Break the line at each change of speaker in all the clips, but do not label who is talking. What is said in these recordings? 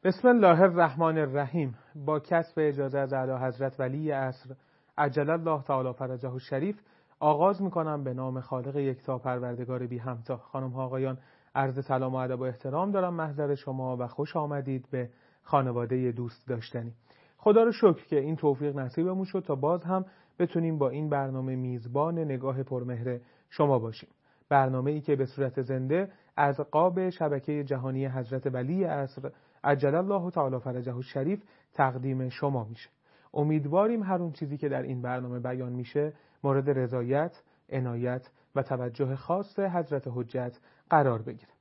بسم الله الرحمن الرحیم. با کسب اجازه از اعلی حضرت ولی عصر عجل الله تعالی فرجه الشریف آغاز میکنم به نام خالق یکتا پروردگار بی همتا. خانم ها آقایان، عرض سلام و ادب و احترام دارم محضر شما و خوش آمدید به خانواده دوست داشتنی. خدا رو شکر که این توفیق نصیبمون شد تا باز هم بتونیم با این برنامه میزبان نگاه پرمهر شما باشیم. برنامه‌ای که به صورت زنده از قاب شبکه جهانی حضرت ولی عصر عجل الله تعالی فرجه الشریف تقدیم شما میشه. امیدواریم هر اون چیزی که در این برنامه بیان میشه مورد رضایت، عنایت و توجه خاص حضرت حجت قرار بگیره.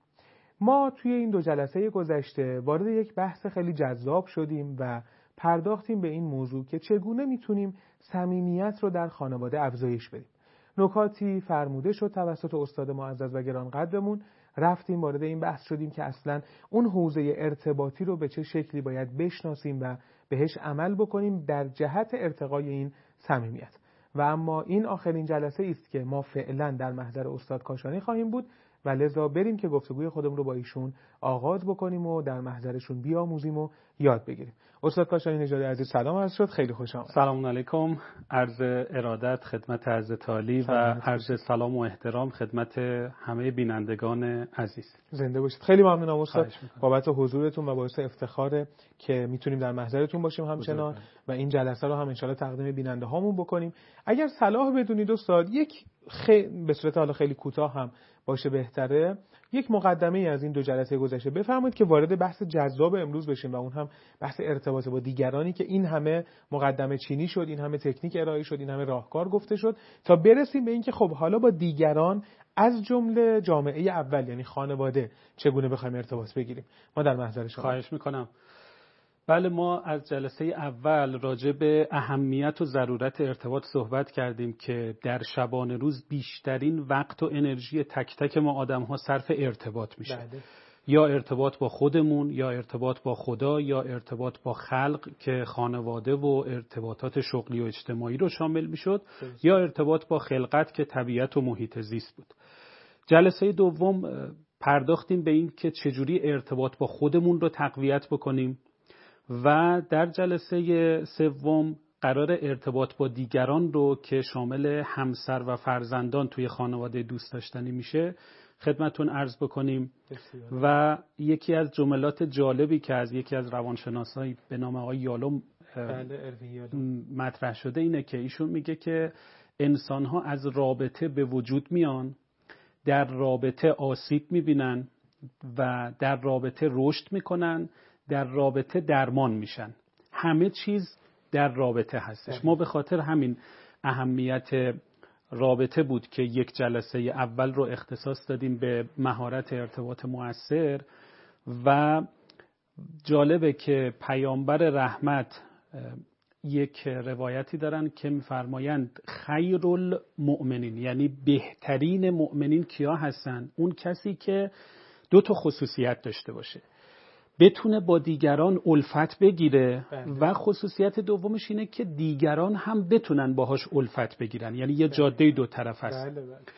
ما توی این 2 جلسه گذشته وارد یک بحث خیلی جذاب شدیم و پرداختیم به این موضوع که چگونه میتونیم صمیمیت رو در خانواده افزایش بدیم. نکاتی فرموده شد توسط استاد معزز و گرانقدرمون، رفتیم وارد این بحث شدیم که اصلا اون حوزه ارتباطی رو به چه شکلی باید بشناسیم و بهش عمل بکنیم در جهت ارتقای این صمیمیت. و اما این آخرین جلسه است که ما فعلا در محضر استاد کاشانی خواهیم بود و لذا بریم که گفتگوی خودمون رو با ایشون آغاز بکنیم و در محضرشون بیاموزیم و یاد بگیریم. استاد کاشانی نژاد عزیز سلام عرض شد، خیلی خوش آمد.
سلام علیکم، عرض ارادت خدمت حضرت عالی و عرض سلام و احترام خدمت همه بینندگان عزیز.
زنده باشید. خیلی ممنونم استاد بابت حضورتون و باعث افتخاره که میتونیم در محضرتون باشیم همچنان و این جلسه رو هم ان شاءالله تقدیم بیننده هامون بکنیم. اگر صلاح بدونید استاد یک به صورت حالا خیلی کوتاه هم باشه بهتره، یک مقدمه ای از این 2 جلسه گذشته بفرمایید که وارد بحث جذاب امروز بشیم و اون هم بحث ارتباط با دیگرانی که این همه مقدمه چینی شد، این همه تکنیک ارائه شد، این همه راهکار گفته شد تا برسیم به این که خب حالا با دیگران از جمله جامعه اول یعنی خانواده چگونه بخوایم ارتباط بگیریم. ما در محضر شما.
خواهش میکنم. بله، ما از جلسه اول راجع به اهمیت و ضرورت ارتباط صحبت کردیم که در شبانه روز بیشترین وقت و انرژی تک تک ما آدم ها صرف ارتباط میشه. یا ارتباط با خودمون، یا ارتباط با خدا، یا ارتباط با خلق که خانواده و ارتباطات شغلی و اجتماعی رو شامل میشد، یا ارتباط با خلقت که طبیعت و محیط زیست بود. جلسه دوم پرداختیم به این که چجوری ارتباط با خودمون رو تقویت بکنیم و در جلسه سوم قرار ارتباط با دیگران رو که شامل همسر و فرزندان توی خانواده دوست داشتنی میشه خدمتون عرض بکنیم. و یکی از جملات جالبی که از یکی از روانشناسایی به نام آقای یالوم مطرح شده اینه که ایشون میگه که انسان‌ها از رابطه به وجود میان، در رابطه آسیب میبینن و در رابطه رشد میکنن، در رابطه درمان میشن. همه چیز در رابطه هستش. ما به خاطر همین اهمیت رابطه بود که یک جلسه اول رو اختصاص دادیم به مهارت ارتباط مؤثر. و جالبه که پیامبر رحمت یک روایتی دارن که میفرمایند خیر المؤمنین، یعنی بهترین مؤمنین کیا هستن؟ اون کسی که 2 خصوصیت داشته باشه، بتونه با دیگران الفت بگیره و خصوصیت دومش اینه که دیگران هم بتونن باهاش الفت بگیرن، یعنی یه جاده 2 طرف هست.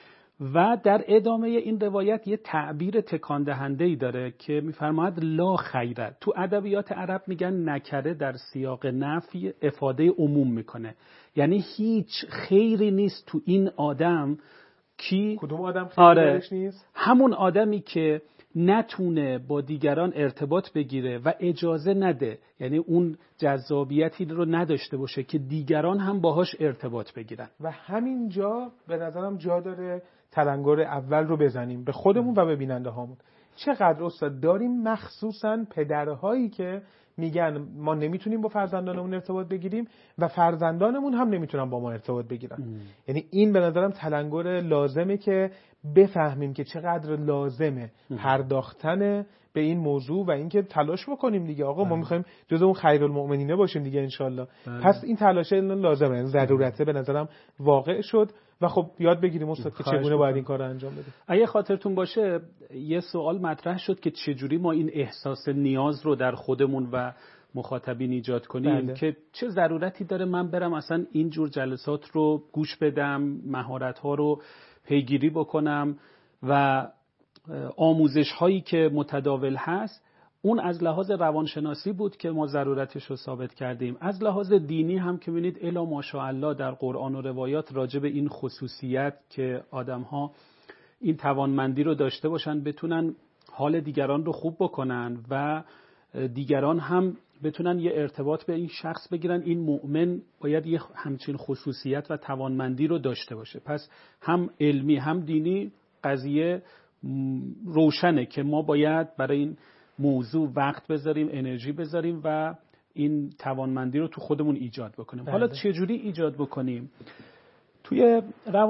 و در ادامه این روایت یه تعبیر تکان دهنده‌ای داره که میفرماید لا خیره. تو ادبیات عرب میگن نکره در سیاق نفی افاده عموم میکنه، یعنی هیچ خیری نیست تو این آدم. کی؟
کدوم آدم خیلی نیست؟
همون آدمی که نتونه با دیگران ارتباط بگیره و اجازه نده، یعنی اون جذابیتی رو نداشته باشه که دیگران هم باهاش ارتباط بگیرن.
و همین جا به نظرم جا داره تلنگر اول رو بزنیم به خودمون و به بیننده هامون. چقدر استاد داریم مخصوصا پدرهایی که میگن ما نمیتونیم با فرزندانمون ارتباط بگیریم و فرزندانمون هم نمیتونن با ما ارتباط بگیرن. یعنی این به نظرم تلنگر لازمه که بفهمیم که چقدر لازمه پرداختن به این موضوع و اینکه تلاش بکنیم دیگه. آقا ما میخوایم جزو اون خیرالمؤمنینه باشیم دیگه انشالله. پس این تلاش لازمه، ضرورته به نظرم واقع شد و خب یاد بگیریم استاد که چگونه باید این کار رو انجام بدیم.
اگه خاطرتون باشه یه سوال مطرح شد که چجوری ما این احساس نیاز رو در خودمون و مخاطبین ایجاد کنیم. که چه ضرورتی داره من برم اصلا این جور جلسات رو گوش بدم، مهارت‌ها رو پیگیری بکنم و آموزش هایی که متداول هست اون از لحاظ روانشناسی بود که ما ضرورتش رو ثابت کردیم. از لحاظ دینی هم که ببینید الا ماشاءالله در قرآن و روایات راجع به این خصوصیت که آدم‌ها این توانمندی رو داشته باشن بتونن حال دیگران رو خوب بکنن و دیگران هم بتونن یه ارتباط به این شخص بگیرن، این مؤمن باید یه همچین خصوصیت و توانمندی رو داشته باشه. پس هم علمی هم دینی قضیه روشنه که ما باید برای این موضوع وقت بذاریم، انرژی بذاریم و این توانمندی رو تو خودمون ایجاد بکنیم. حالا چجوری ایجاد بکنیم؟ توی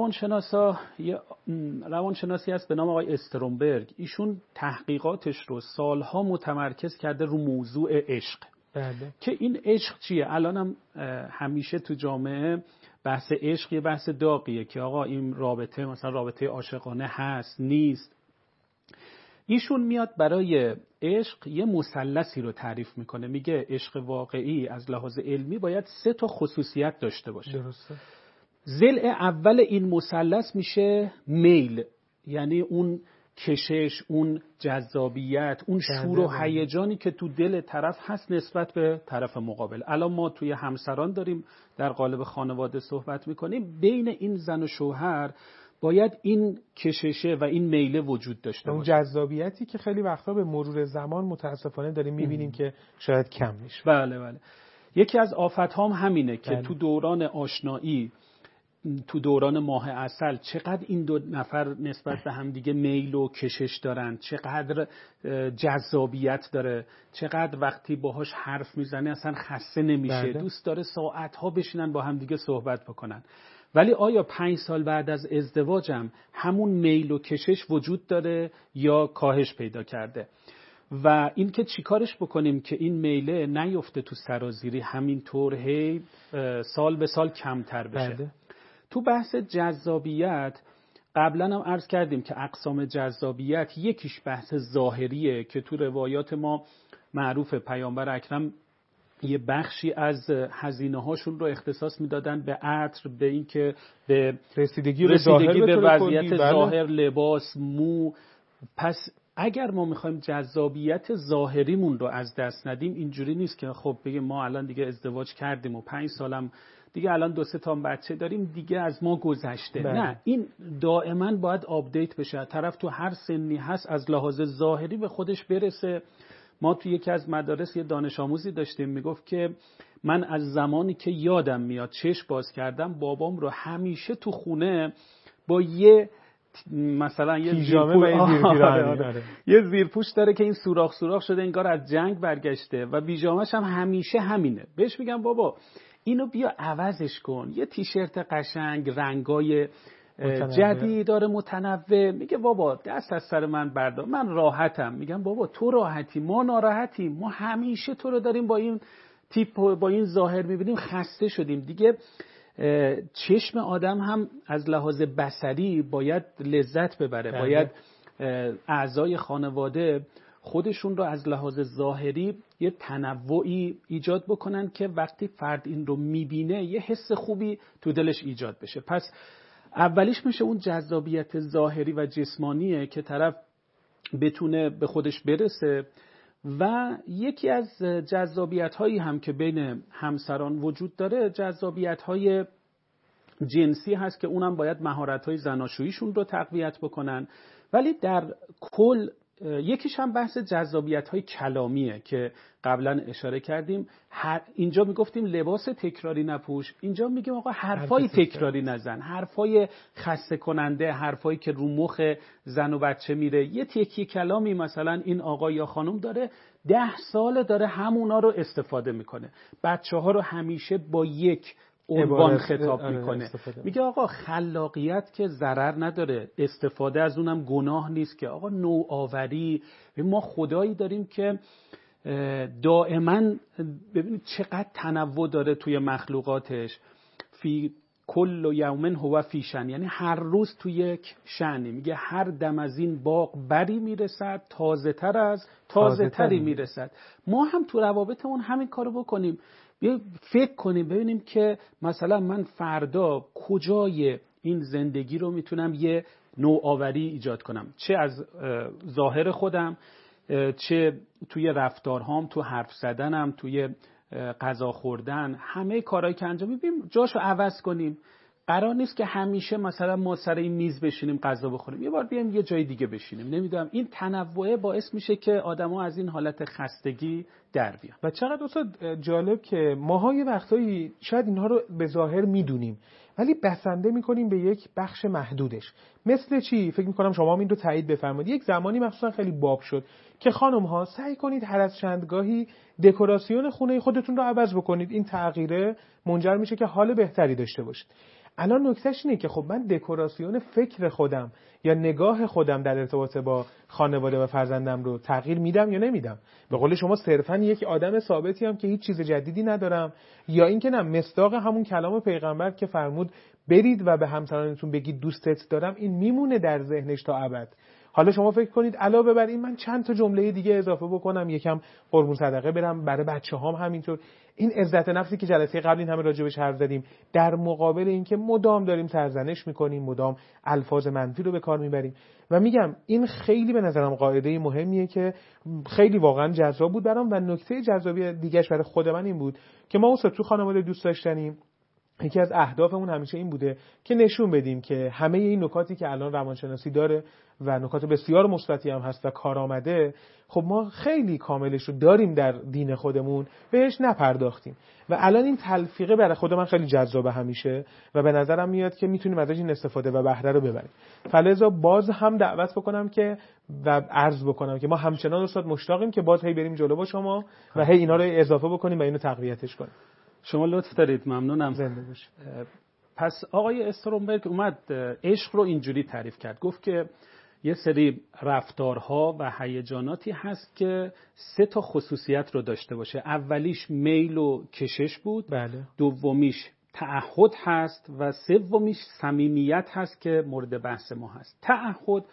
روانشناسی هست به نام آقای استرونبرگ. ایشون تحقیقاتش رو سالها متمرکز کرده رو موضوع عشق. که این عشق چیه؟ الانم همیشه تو جامعه بحث عشق یه بحث داغیه که آقا این رابطه مثلا رابطه عاشقانه هست نیست. ایشون میاد برای عشق یه مثلثی رو تعریف میکنه، میگه عشق واقعی از لحاظ علمی باید 3 تا خصوصیت داشته باشه.
درسته.
ضلع اول این مثلث میشه میل، یعنی اون کشش، اون جذابیت، اون شور و هیجانی که تو دل طرف هست نسبت به طرف مقابل. الان ما توی همسران داریم در قالب خانواده صحبت میکنیم، بین این زن و شوهر باید این کششه و این میله وجود داشته باشه.
اون جذابیتی که خیلی وقتا به مرور زمان متاسفانه داریم میبینیم که شاید کم میشه.
بله. یکی از آفت‌هام همینه که تو دوران آشنایی، تو دوران ماه عسل چقدر این 2 نفر نسبت به هم دیگه میل و کشش دارن، چقدر جذابیت داره، چقدر وقتی باهاش حرف میزنه اصلا خسته نمیشه. دوست داره ساعتها بشینن با هم دیگه صحبت بکنن. ولی آیا 5 سال بعد از ازدواجم همون میل و کشش وجود داره یا کاهش پیدا کرده؟ و این که چیکارش بکنیم که این میله نیفته تو سرازیری، همینطور هی سال به سال کمتر بشه. تو بحث جذابیت قبلا هم عرض کردیم که اقسام جذابیت یکیش بحث ظاهریه که تو روایات ما معروف، پیامبر اکرم یه بخشی از هزینه هاشون رو اختصاص میدادن به عطر، به این که به رسیدگی به وضعیت ظاهر، لباس، مو. پس اگر ما میخوایم جذابیت ظاهریمون رو از دست ندیم، اینجوری نیست که خب بگیم ما الان دیگه ازدواج کردیم و 5 سالم دیگه الان 2-3 تا بچه داریم دیگه از ما گذشته. نه، این دائما باید آپدیت بشه. طرف تو هر سنی هست از لحاظ ظاهری به خودش برسه. ما تو یکی از مدارس یه دانش آموزی داشتیم میگفت که من از زمانی که یادم میاد چشم باز کردم بابام رو همیشه تو خونه با یه مثلا یه زیرپوش داره که این سوراخ شده انگار از جنگ برگشته و بیجامش هم همیشه همینه. بهش میگم بابا اینو بیا عوضش کن، یه تیشرت قشنگ رنگای جدید داره متنوع. میگه بابا دست از سر من بردار، من راحتم. میگم بابا تو راحتی، ما ناراحتیم، ما همیشه تو رو داریم با این تیپ با این ظاهر میبینیم، خسته شدیم دیگه. چشم آدم هم از لحاظ بصری باید لذت ببره. باید اعضای خانواده خودشون رو از لحاظ ظاهری یه تنوعی ایجاد بکنن که وقتی فرد این رو میبینه یه حس خوبی تو دلش ایجاد بشه. پس اولیش میشه اون جذابیت ظاهری و جسمانیه که طرف بتونه به خودش برسه. و یکی از جذابیت هایی هم که بین همسران وجود داره جذابیت های جنسی هست که اونم باید مهارت های زناشوییشون رو تقویت بکنن. ولی در کل یکیش هم بحث جذابیت های کلامیه که قبلا اشاره کردیم. اینجا میگفتیم لباس تکراری نپوش، اینجا میگیم آقا حرفای تکراری نزن، حرفای خسته کننده، حرفایی که رو مخ زن و بچه میره. یه تکی کلامی مثلا این آقا یا خانم داره 10 سال داره همونا رو استفاده میکنه، بچه ها رو همیشه با یک عنوان خطاب میکنه. میگه آقا خلاقیت که ضرر نداره، استفاده از اونم گناه نیست که آقا نوآوری. ما خدایی داریم که دائما ببینید چقدر تنوع داره توی مخلوقاتش. فی کل یوم هو فی شأن، یعنی هر روز توی یک شأنی. میگه هر دم از این باغ بری میرسد، تازه تری میرسد. ما هم تو روابطمون همین کارو بکنیم، فکر کنیم ببینیم که مثلا من فردا کجای این زندگی رو میتونم یه نوآوری ایجاد کنم، چه از ظاهر خودم، چه توی رفتارهام، تو حرف زدنم، توی غذا خوردن، همه کارهایی که انجام میدیم جاشو عوض کنیم. قرار نیست که همیشه مثلا ما سر این میز بشینیم غذا بخوریم، یه بار بیایم یه جای دیگه بشینیم. نمیدونم، این تنوع باعث میشه که آدما از این حالت خستگی در بیان.
و چقدر استاد جالب که ماها یه وقتایی شاید اینها رو به ظاهر میدونیم ولی بسنده میکنیم به یک بخش محدودش. مثل چی؟ فکر میکنم شما هم این رو تایید بفرمایید. یک زمانی مخصوصا خیلی باب شد که خانم ها سعی کنید هر از چندگاهی دکوراسیون خونه خودتون رو عوض بکنید. این تغییره منجر میشه که حال بهتری داشته باشید. الان نکتهش اینه که خب من دکوراسیون فکر خودم یا نگاه خودم در ارتباط با خانواده و فرزندم رو تغییر میدم یا نمیدم. به قول شما صرفا یک آدم ثابتی هم که هیچ چیز جدیدی ندارم، یا اینکه نه، مصداق همون کلام پیغمبر که فرمود برید و به همسرانتون بگید دوستت دارم، این میمونه در ذهنش تا ابد. حالا شما فکر کنید علاوه بر این من چند تا جمله دیگه اضافه بکنم، یکم قربون صدقه برم، برای بچه‌هام همینطور. این عزت نفسی که جلسه قبل این همه راجبش حرف زدیم، در مقابل اینکه مدام داریم سرزنش میکنیم، مدام الفاظ منفی رو به کار میبریم. و میگم این خیلی به نظرم قاعده مهمیه که خیلی واقعا جذاب بود برام. و نکته جذابی دیگه‌اش برای خود من این بود که ما اصلا تو خانواده دوست داشتنیم یکی از اهدافمون همیشه این بوده که نشون بدیم که همه این نکاتی که الان روانشناسی داره و نکات بسیار مثبتی هم هست و کارآمده، خب ما خیلی کاملش رو داریم در دین خودمون، بهش نپرداختیم. و الان این تلفیقه برای خود من خیلی جذابه همیشه و به نظرم میاد که میتونیم ازش این استفاده و بهره رو ببریم. فلذا باز هم دعوت بکنم که و عرض بکنم که ما همچنان استاد مشتاقیم که باز هی بریم جلو با شما و هی اینا رو اضافه بکنیم و اینو تقویتش کنیم.
شما لطف دارید، ممنونم.
زنده باشید.
پس آقای استرونبرگ اومد عشق رو اینجوری تعریف کرد، گفت که یه سری رفتارها و هیجاناتی هست که 3 تا خصوصیت رو داشته باشه. اولیش میل و کشش بود،
بله.
دومیش تعهد هست و سومیش صمیمیت هست که مورد بحث ما هست. تعهد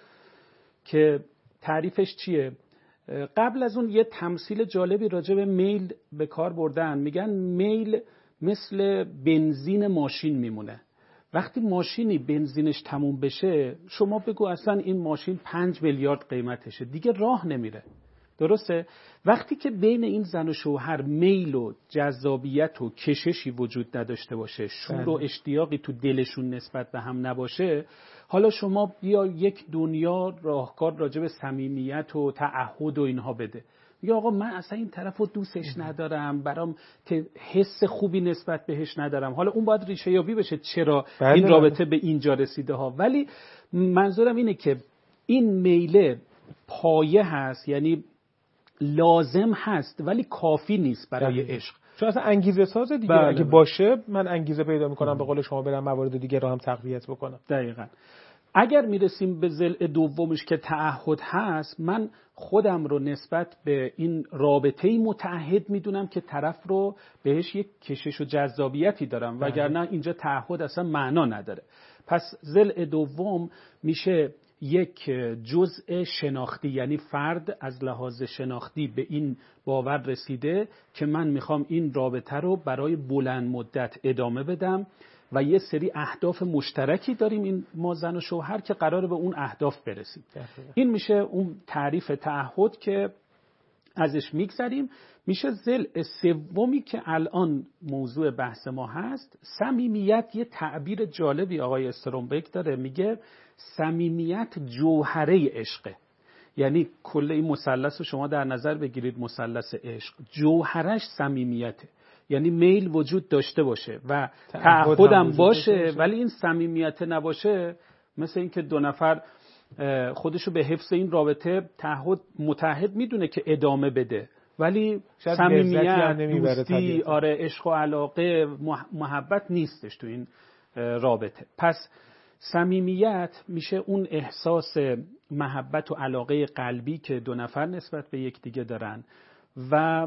که تعریفش چیه؟ قبل از اون یه تمثیل جالبی راجع به میل به کار بردن. میگن میل مثل بنزین ماشین میمونه. وقتی ماشینی بنزینش تموم بشه، شما بگو اصلا این ماشین 5 میلیارد قیمتشه، دیگه راه نمیره. درسته؟ وقتی که بین این زن و شوهر میل و جذابیت و کششی وجود نداشته باشه، شور و اشتیاقی تو دلشون نسبت به هم نباشه، حالا شما بیا یک دنیا راهکار راجع به صمیمیت و تعهد و اینها بده. میگه آقا من اصلا این طرفو دوستش ندارم، برام حس خوبی نسبت بهش ندارم. حالا اون باید ریشه یابی بشه چرا این رابطه به اینجا رسیده ها. ولی منظورم اینه که این میل پایه هست، یعنی لازم هست ولی کافی نیست برای عشق.
چون اصلا انگیزه ساز دیگه. اگه باشه من انگیزه پیدا میکنم به قول شما برم موارد دیگه رو هم تقویت بکنم.
دقیقاً. اگر میرسیم به ضلع دومش که تعهد هست، من خودم رو نسبت به این رابطه‌ای متعهد میدونم که طرف رو بهش یک کشش و جذابیتی دارم، وگرنه اینجا تعهد اصلا معنا نداره. پس ضلع دوم میشه یک جزء شناختی، یعنی فرد از لحاظ شناختی به این باور رسیده که من میخوام این رابطه رو برای بلند مدت ادامه بدم و یه سری اهداف مشترکی داریم این ما زن و شوهر که قراره به اون اهداف برسیم. این میشه اون تعریف تعهد که ازش میگذریم. میشه ضلع سومی که الان موضوع بحث ما هست، صمیمیت. یه تعبیر جالبی آقای استرونبرگ داره، میگه صمیمیت جوهره عشقه. یعنی کل این مثلث رو شما در نظر بگیرید، مثلث عشق جوهرش صمیمیته، یعنی میل وجود داشته باشه و تعهدم باشه ولی این صمیمیت نباشه، مثل این که 2 نفر خودشو به حفظ این رابطه متعهد میدونه که ادامه بده ولی صمیمیت، دوستی، عشق و علاقه، محبت نیستش تو این رابطه. پس صمیمیت میشه اون احساس محبت و علاقه قلبی که 2 نفر نسبت به یکدیگه دارن و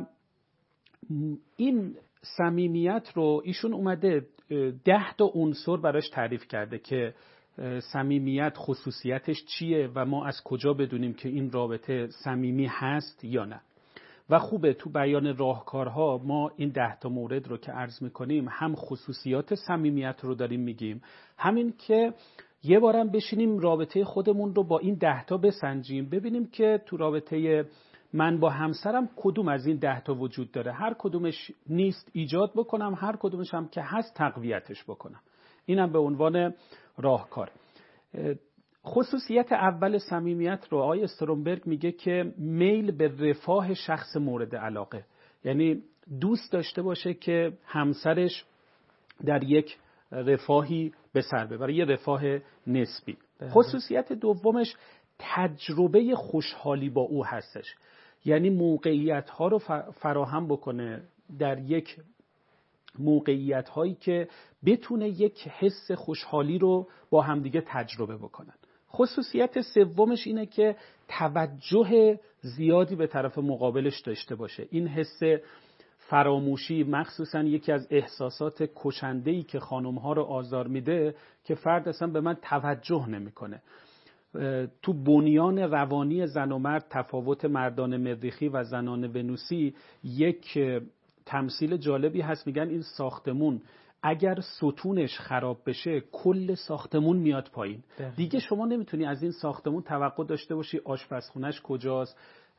این صمیمیت رو ایشون اومده 10 تا عنصر براش تعریف کرده که صمیمیت خصوصیتش چیه و ما از کجا بدونیم که این رابطه صمیمی هست یا نه. و خوبه تو بیان راهکارها ما این 10 تا مورد رو که عرض میکنیم، هم خصوصیات صمیمیت رو داریم میگیم، همین که یه بارم بشینیم رابطه خودمون رو با این 10 تا بسنجیم، ببینیم که تو رابطه من با همسرم کدوم از این 10 تا وجود داره، هر کدومش نیست ایجاد بکنم، هر کدومش هم که هست تقویتش بکنم. اینم به عنوان راهکار. خصوصیت اول صمیمیت رو آقای استرونبرگ میگه که میل به رفاه شخص مورد علاقه، یعنی دوست داشته باشه که همسرش در یک رفاهی به سر ببره، یه رفاه نسبی. خصوصیت دومش تجربه خوشحالی با او هستش، یعنی موقعیت ها رو فراهم بکنه، در یک موقعیت هایی که بتونه یک حس خوشحالی رو با همدیگه تجربه بکنن. خصوصیت سومش اینه که توجه زیادی به طرف مقابلش داشته باشه. این حس فراموشی مخصوصا یکی از احساسات کشنده‌ای که خانم‌ها رو آزار میده که فرد اصلا به من توجه نمی‌کنه. تو بنیان روانی زن و مرد تفاوت مردان مریخی و زنان ونوسی یک تمثیل جالبی هست. میگن این ساختمون اگر ستونش خراب بشه کل ساختمون میاد پایین. دیگه شما نمیتونی از این ساختمون توقع داشته باشی آشپزخونش کجاست،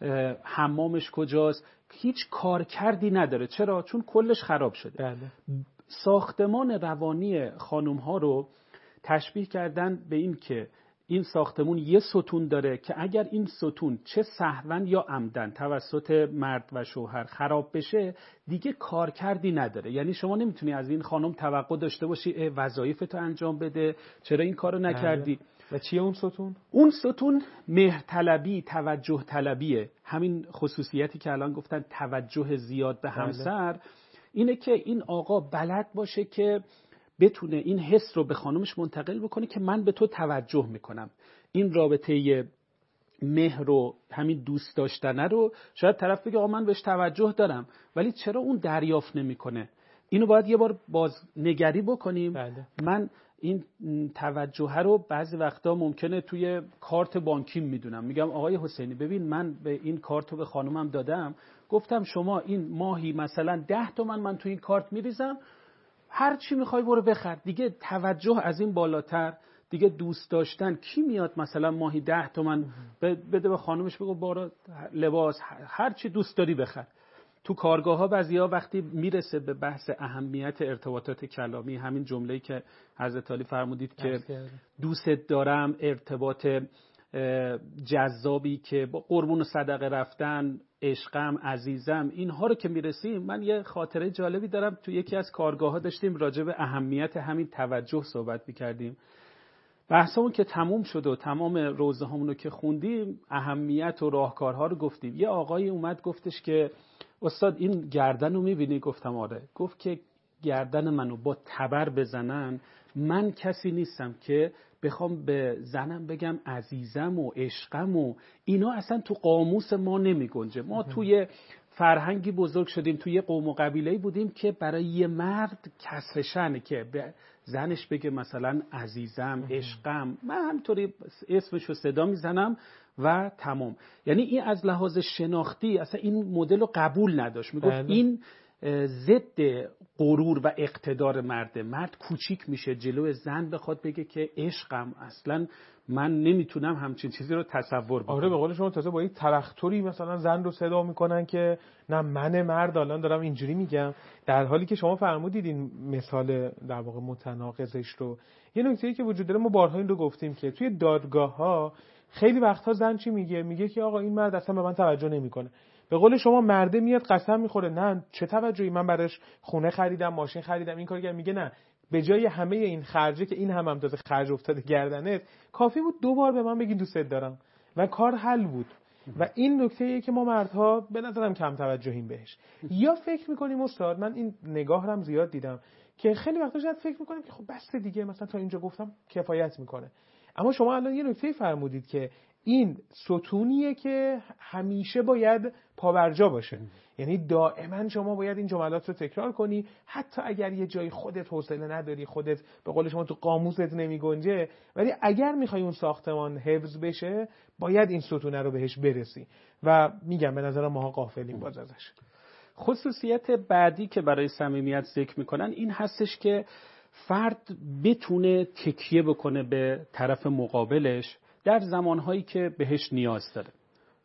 حمامش کجاست، هیچ کارکردی نداره. چرا؟ چون کلش خراب شده. ساختمان روانی خانم ها رو تشبیه کردن به این که این ساختمون یه ستون داره که اگر این ستون چه سهواً یا عمدن توسط مرد و شوهر خراب بشه دیگه کارکردی نداره. یعنی شما نمیتونی از این خانم توقع داشته باشی وظایفتو انجام بده، چرا این کارو نکردی.
و چیه اون ستون؟
اون ستون مهرطلبی، توجه طلبیه. همین خصوصیتی که الان گفتن توجه زیاد به همسر، اینه که این آقا بلد باشه که بتونه این حس رو به خانمش منتقل بکنه که من به تو توجه میکنم. این رابطه مهر رو، همین دوست داشتنه رو، شاید طرف بگه آقا من بهش توجه دارم ولی چرا اون دریافت نمیکنه؟ اینو باید یه بار بازنگری بکنیم. من این توجه رو بعضی وقتا ممکنه توی کارت بانکیم میدونم، میگم آقای حسینی ببین من به این کارت رو به خانمم دادم، گفتم شما این ماهی مثلا 10 تومن من توی این کارت میریزم، هر چی میخوای برو بخر. دیگه توجه از این بالاتر، دیگه دوست داشتن کی میاد مثلا ماهی 10 تومن بده به خانمش بگو برو لباس هر چی دوست داری بخر. تو کارگاه ها بعضیا وقتی میرسه به بحث اهمیت ارتباطات کلامی، همین جمله‌ای که حضرت علی فرمودید که دوست دارم، ارتباط جذابی که با قربون و صدقه رفتن، عشقم، عزیزم، اینها رو که میرسیم، من یه خاطره جالبی دارم. تو یکی از کارگاه ها داشتیم راجع به اهمیت همین توجه صحبت میکردیم. بحثمون که تموم شد و تمام روزه همون رو که خوندیم، اهمیت و راهکارها رو گفتیم. یه آقایی اومد گفتش که استاد این گردن رو میبینی؟ گفتم آره. گفت که گردن منو با تبر بزنن من کسی نیستم که بخوام به زنم بگم عزیزم و عشقم و اینا اصلا تو قاموس ما نمی گنجه. ما توی فرهنگی بزرگ شدیم، توی قوم و قبیله‌ای بودیم که برای یه مرد کسر شأنه که به زنش بگه مثلا عزیزم، عشقم، من همینطوری اسمشو صدا میزنم و تمام. یعنی این از لحاظ شناختی اصلا این مدل رو قبول نداشت. میگفت این ضد غرور و اقتدار مرده. مرد کوچیک میشه جلوی زن بخواد بگه که عشقم، اصلا من نمیتونم همچین چیزی رو تصور بکنم.
آره به قول شما تازه با یک ترختوری مثلا زن رو صدا میکنن که نه من مرد الان دارم اینجوری میگم، در حالی که شما فرمودید این مثال در واقع متناقضش رو. یه نکته‌ای که وجود داره، ما بارها این رو گفتیم که توی دادگاه‌ها خیلی وقتها زن چی میگه که آقا این مرد اصلا به من توجه نمیکنه. به قول شما مرده میاد قسم میخوره نه چه توجهی، من براش خونه خریدم، ماشین خریدم، این کارو کردم. میگه نه، به جای همه این خرجه که این هم تازه خرج افتاده گردنت، کافی بود 2 بار به من بگی دوست دارم و کار حل بود. و این نکته‌ایه که ما مردها به نظرم کم توجهیم بهش. یا فکر میکنیم استاد، من این نگاه هم زیاد دیدم که خیلی وقتا شاید فکر میکنیم که خب بس دیگه، مثلا تا اینجا گفتم کفایت میکنه. اما شما الان یه نکته فرمودید که این ستونیه که همیشه باید پابرجا باشه. یعنی دائما شما باید این جملات رو تکرار کنی، حتی اگر یه جایی خودت حوصله نداری، خودت به قول شما تو قاموست نمی گنجه، ولی اگر میخوای اون ساختمان حفظ بشه باید این ستونه رو بهش برسی. و میگم به نظر ماها غافلیم باز ازش.
خصوصیت بعدی که برای صمیمیت ذکر میکنن این هستش که فرد بتونه تکیه بکنه به طرف مقابلش در زمانهایی که بهش نیاز داره.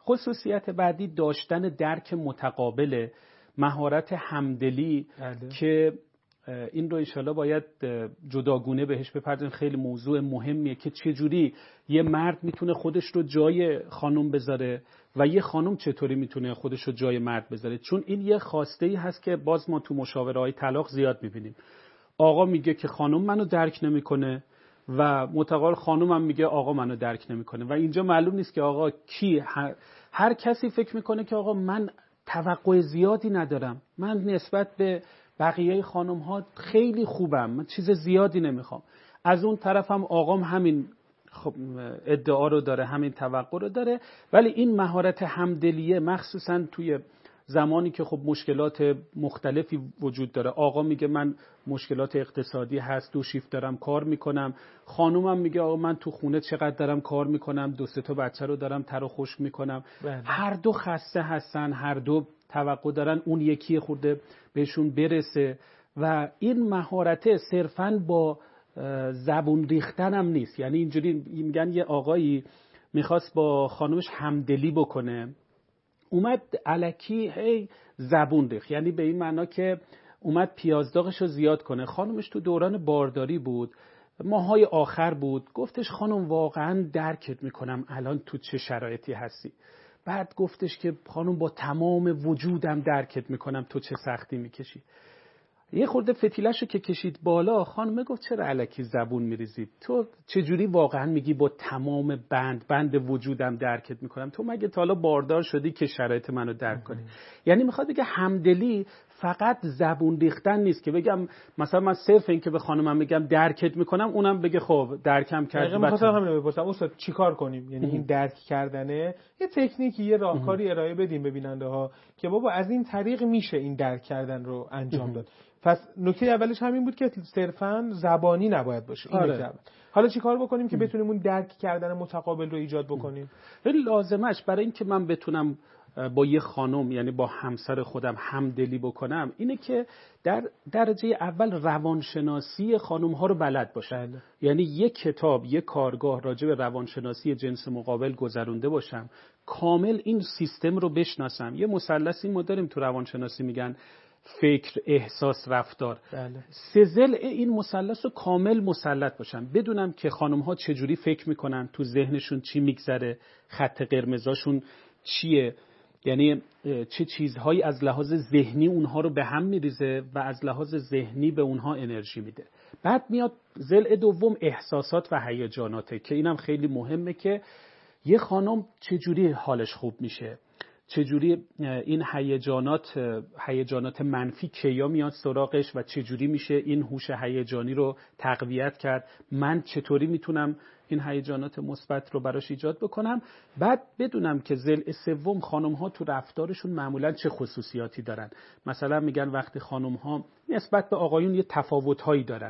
خصوصیت بعدی داشتن درک متقابل، مهارت همدلی که این رو انشالله باید جداگونه بهش بپردازیم. خیلی موضوع مهمیه که چجوری یه مرد میتونه خودش رو جای خانم بذاره و یه خانم چطوری میتونه خودش رو جای مرد بذاره، چون این یه خواسته‌ای هست که باز ما تو مشاوره‌های طلاق زیاد میبینیم. آقا میگه که خانم منو درک نمیکنه و متقابل خانم هم میگه آقا منو درک نمیکنه و اینجا معلوم نیست که آقا کی. هر کسی فکر میکنه که آقا من توقع زیادی ندارم، من نسبت به بقیه خانم ها خیلی خوبم، من چیز زیادی نمیخوام. از اون طرف هم آقام همین ادعا رو داره، همین توقع رو داره. ولی این مهارت همدلیه مخصوصا توی زمانی که خب مشکلات مختلفی وجود داره، آقا میگه من مشکلات اقتصادی هست، 2 شیفت دارم کار میکنم، خانومم میگه آقا من تو خونه چقدر دارم کار میکنم، 2-3 تا بچه رو دارم تر و خشک میکنم. هر دو خسته هستن، هر دو توقع دارن اون یکی خورده بهشون برسه و این مهارت صرفاً با زبون ریختن هم نیست. یعنی اینجوری میگن یه آقایی میخواست با خانومش همدلی بکنه، اومد الکی هی زبون ریخت، یعنی به این معنا که اومد پیازداغش رو زیاد کنه. خانومش تو دوران بارداری بود، ماهای آخر بود، گفتش خانم واقعا درکت میکنم الان تو چه شرایطی هستی. بعد گفتش که خانم با تمام وجودم درکت میکنم تو چه سختی میکشی. یه خورده فتیلش رو که کشید بالا، خانم گفت چرا الکی زبون میریزی؟ تو چجوری واقعا میگی با تمام بند وجودم درکت میکنم؟ تو مگه تا حالا باردار شدی که شرایط منو درک کنی؟ یعنی میخواد بگه همدلی فقط زبون ریختن نیست که بگم مثلا من صرف این که به خانمم بگم درکت میکنم اونم بگه خب درکم کرد.
میخواستم همین بپرسم استاد چیکار کنیم؟ یعنی این درک کردنه یه تکنیکی، یه راهکاری ارائه بدیم به بیننده ها که بابا از این طریق میشه این درک کردن رو انجام داد. پس نکته اولش همین بود که صرفاً زبانی نباید باشه. این نکته اول. حالا چیکار بکنیم که بتونیم اون درک کردن متقابل رو ایجاد بکنیم؟
لازمش برای این که من بتونم با یه خانم یعنی با همسر خودم همدلی بکنم اینه که در درجه اول روانشناسی خانم ها رو بلد باشم. یعنی یک کتاب، یک کارگاه راجع به روانشناسی جنس مقابل گذرونده باشم، کامل این سیستم رو بشناسم. یه مثلثی ما داریم تو روانشناسی میگن فکر، احساس، رفتار. سه ضلع این مثلث رو کامل مسلط باشم، بدونم که خانم ها چجوری فکر میکنن، تو ذهنشون چی میگذره، خط قرمزاشون چیه، یعنی چه چیزهایی از لحاظ ذهنی اونها رو به هم میریزه و از لحاظ ذهنی به اونها انرژی میده. بعد میاد ضلع دوم احساسات و هیجاناته که اینم خیلی مهمه که یه خانم چجوری حالش خوب میشه، چجوری این هیجانات منفی کیا میاد سراغش و چجوری میشه این هوش هیجانی رو تقویت کرد، من چطوری میتونم این هیجانات مثبت رو براش ایجاد بکنم. بعد بدونم که ضلع سوم خانم ها تو رفتارشون معمولا چه خصوصیاتی دارن. مثلا میگن وقتی خانم ها نسبت به آقایون یه تفاوت هایی دارن،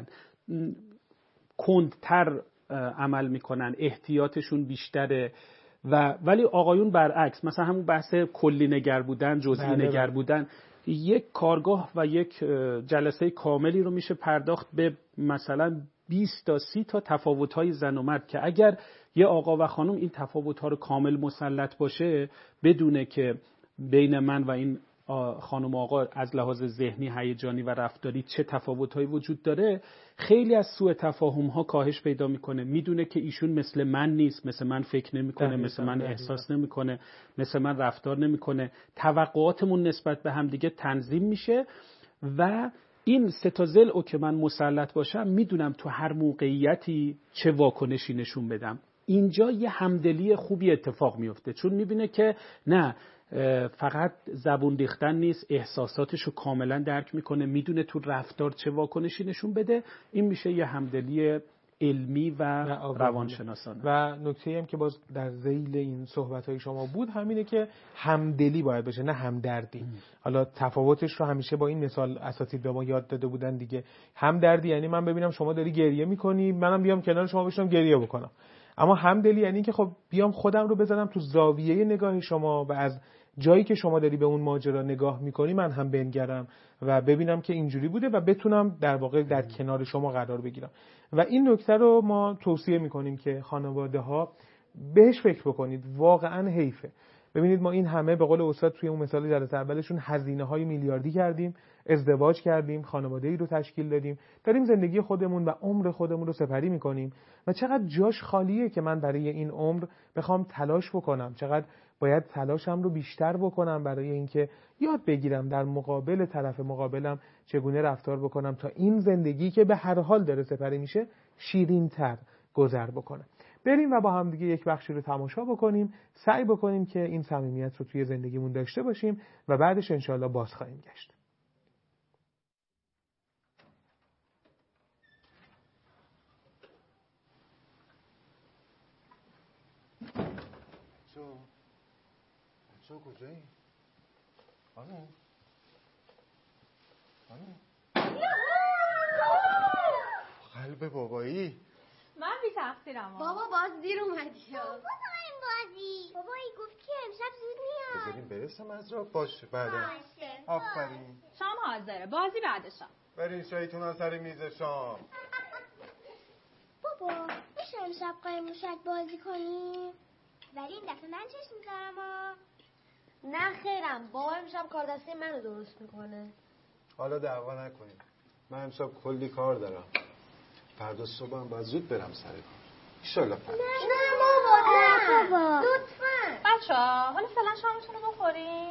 کندتر عمل میکنن، احتیاطشون بیشتره، ولی آقایون برعکس، مثلا همون بحث کلی نگر بودن، جزئی نگر بودن، یک کارگاه و یک جلسه کاملی رو میشه پرداخت به مثلا 20 تا 30 تا تفاوت‌های زن و مرد که اگر یه آقا و خانم این تفاوت‌ها رو کامل مسلط باشه، بدونه که بین من و این خانم آقا از لحاظ ذهنی، هیجانی و رفتاری چه تفاوت‌هایی وجود داره، خیلی از سوء تفاهم‌ها کاهش پیدا میکنه. میدونه که ایشون مثل من نیست، مثل من فکر نمیکنه، مثل من احساس نمیکنه، مثل من رفتار نمیکنه، توقعاتمون نسبت به هم دیگه تنظیم میشه و این سه تا ضلعو که من مسلط باشم میدونم تو هر موقعیتی چه واکنشی نشون بدم. اینجا یه همدلی خوبی اتفاق میفته، چون میبینه که نه فقط زبون ریختن نیست، احساساتشو کاملا درک میکنه، میدونه تو رفتار چه واکنشی نشون بده. این میشه یه همدلی علمی و روانشناسانه.
و نکته‌ای هم که باز در ذیل این صحبت‌های شما بود همینه که همدلی باید باشه، نه همدردی. حالا تفاوتش رو همیشه با این مثال اساتید به ما یاد داده بودن دیگه. همدردی یعنی من ببینم شما داری گریه می‌کنی، منم بیام کنار شما بشینم گریه بکنم. اما همدلی یعنی که خب بیام خودم رو بذارم تو زاویه نگاه شما و از جایی که شما داری به اون ماجرا نگاه می‌کنی من هم بنگرم و ببینم که اینجوری بوده و بتونم در واقع در کنار شما قرار بگیرم. و این نکته رو ما توصیه می‌کنیم که خانواده‌ها بهش فکر بکنید. واقعاً حیفه. ببینید ما این همه به قول استاد توی اون مثال جلسه اولشون هزینه‌های میلیاردی کردیم، ازدواج کردیم، خانواده‌ای رو تشکیل دادیم، داریم زندگی خودمون و عمر خودمون رو سپری می‌کنیم و چقدر جاش خالیه که من برای این عمر بخوام تلاش بکنم، چقدر باید تلاشم رو بیشتر بکنم برای اینکه یاد بگیرم در مقابل طرف مقابلم چگونه رفتار بکنم تا این زندگی که به هر حال داره سپری میشه شیرین‌تر گذر بکنه. بریم و با هم دیگه یک بخشی رو تماشا بکنیم، سعی بکنیم که این صمیمیت رو توی زندگیمون داشته باشیم و بعدش انشالله باز خواهیم گشت.
تو کجایی؟ خانم؟ قلب بابایی
من بی تقصیرم.
بابا باز دیر اومدی.
بابا این بازی بابایی گفت که امشب زود میاد.
بذاریم برسم از راه باشه بعدا. آفرین.
شام حاضره، بازی بعدشم.
برین شایتون ها سر میز شام.
بابا میشه امشب قایم موشک بازی کنیم؟ ولی این دفعه من چشم میذارم.
نه خیرم، بابا امشب کار دستی منو درست میکنه.
حالا دعوا نکنیم. من امشب کلی کار دارم. فردا صبح هم باید زود برم سر کار. ایشالله فردا.
نه بابا
لطفاً بچه‌ها حالا فعلا شامتون رو بخوریم.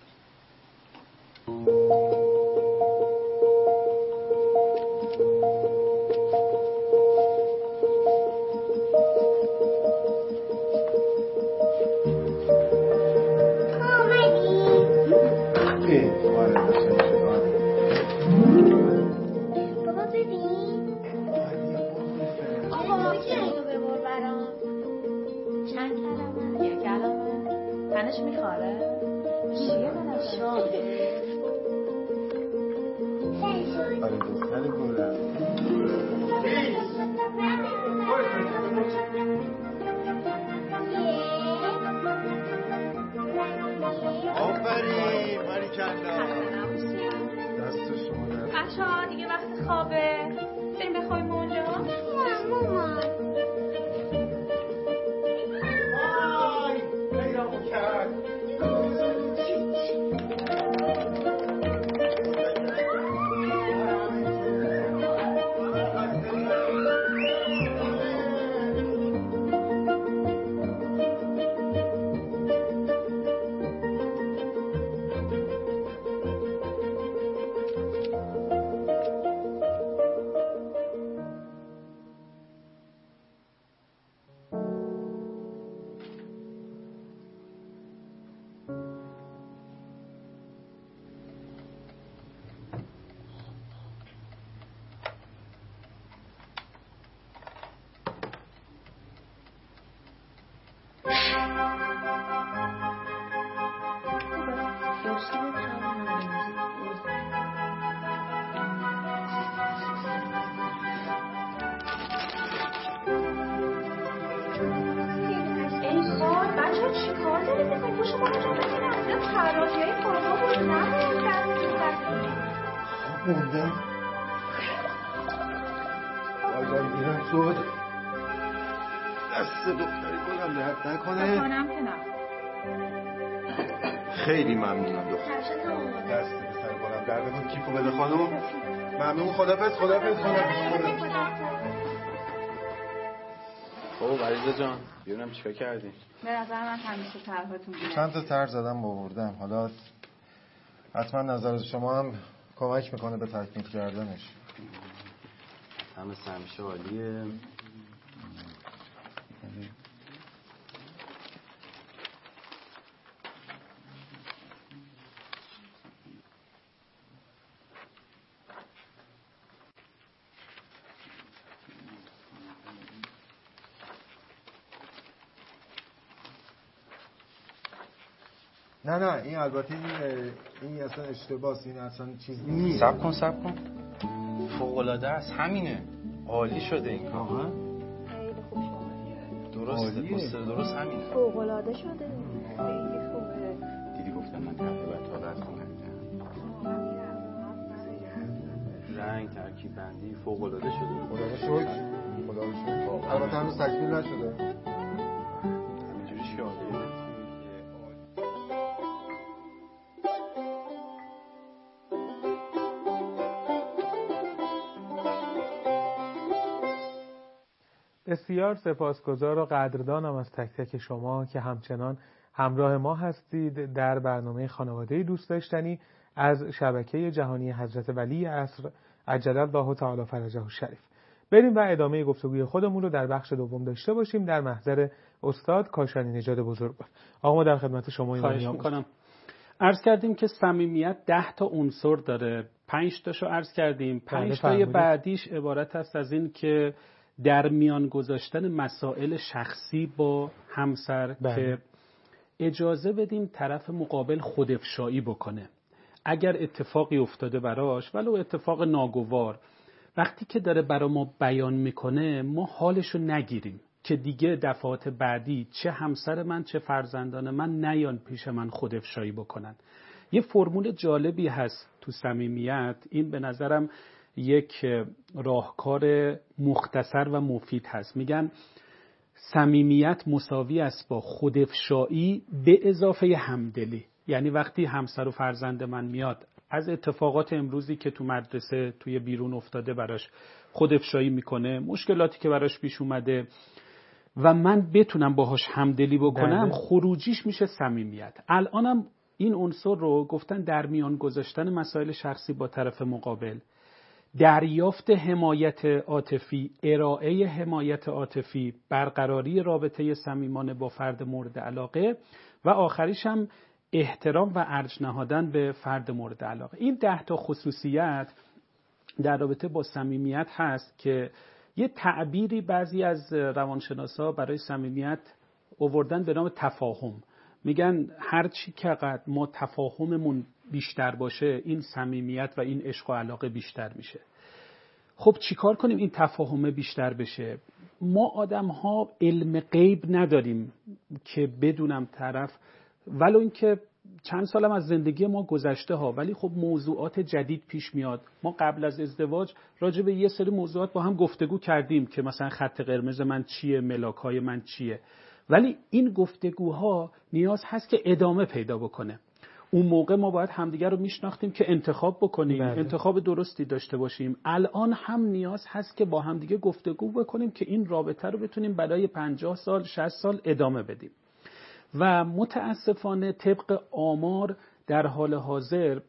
تنش میخواره؟ چیه من شام؟
آره دختر گلم. آفرین باریکلا. دست شما در.
بچه‌ها دیگه وقت خوابه. بریم بخوابیم اونجا.
نه مامان.
موندم باید میرم زود دست دختری گلم درد نکنه
که نه.
خیلی ممنونم دختر دست پسر گلم درد نکنه کیفو بده خانم ممنون خدافظ
خب علیزا جان ببینم چیکار کردی؟
به نظر من همیشه طرحتون بیاد.
چند تا طرح زدم آوردم حالا حتما نظر شما هم کمک میکنه به تکمیل کردنش.
همیشه عالیه.
نه این البته این اصلا اشتباهه این اصلا چیز نیست.
صبر کن فوق‌العاده است همینه عالی شده این کار ها
خیلی خوب شده
درسته درست همینه
فوق‌العاده شده خیلی خوبه
دیدی گفتم من تقریبا تا رد کنم رنگ ترکیب بندی فوق‌العاده شده
خدا رو شکر البته هنوز تکمیل نشده
همینجوریش که عالیه
بسیار سپاسگزار و قدردانم از تک تک شما که همچنان همراه ما هستید در برنامه خانواده دوست داشتنی از شبکه جهانی حضرت ولی عصر عجل الله تعالی فرجه الشریف. بریم و ادامه گفتگوی خودمون رو در بخش دوم داشته باشیم در محضر استاد کاشانی نژاد بزرگوار. آقا ما در خدمت شما
خواهش می‌کنم. عرض کردیم که صمیمیت 10 تا عنصر داره، 5 تاشو عرض کردیم. 5 تای بعدیش عبارت است از این که در میان گذاشتن مسائل شخصی با همسر که اجازه بدیم طرف مقابل خودافشایی بکنه. اگر اتفاقی افتاده براش، ولو اتفاق ناگوار، وقتی که داره برا ما بیان میکنه ما حالشو نگیریم که دیگه دفعات بعدی چه همسر من چه فرزندان من نیان پیش من خودافشایی بکنن. یه فرمول جالبی هست تو صمیمیت، این به نظرم یک راهکار مختصر و مفید هست. میگن صمیمیت مساوی است با خودافشایی به اضافه همدلی. یعنی وقتی همسر و فرزند من میاد از اتفاقات امروزی که تو مدرسه توی بیرون افتاده براش خودافشایی میکنه، مشکلاتی که براش پیش اومده و من بتونم باهاش همدلی بکنم، خروجیش میشه صمیمیت. الانم این عنصر رو گفتن در میان گذاشتن مسائل شخصی با طرف مقابل، دریافت حمایت عاطفی، ارائه حمایت عاطفی، برقراری رابطه صمیمانه با فرد مورد علاقه و آخریش هم احترام و ارج نهادن به فرد مورد علاقه. این 10 تا خصوصیت در رابطه با صمیمیت هست که یه تعبیری بعضی از روانشناسا برای صمیمیت آوردن به نام تفاهم. میگن هر چی که قد ما تفاهممون بیشتر باشه، این صمیمیت و این عشق و علاقه بیشتر میشه. خب چیکار کنیم این تفاهم بیشتر بشه؟ ما آدم‌ها علم غیب نداریم که بدونم طرف، ولو اینکه چند سالم از زندگی ما گذشته ها، ولی خب موضوعات جدید پیش میاد. ما قبل از ازدواج راجع به یه سری موضوعات با هم گفتگو کردیم که مثلا خط قرمز من چیه، ملاک‌های من چیه، ولی این گفتگوها نیاز هست که ادامه پیدا بکنه. اون موقع ما باید همدیگر رو میشناختیم که انتخاب بکنیم، انتخاب درستی داشته باشیم. الان هم نیاز هست که با همدیگه گفتگو بکنیم که این رابطه رو بتونیم برای 50 سال 60 سال ادامه بدیم. و متاسفانه طبق آمار در حال حاضر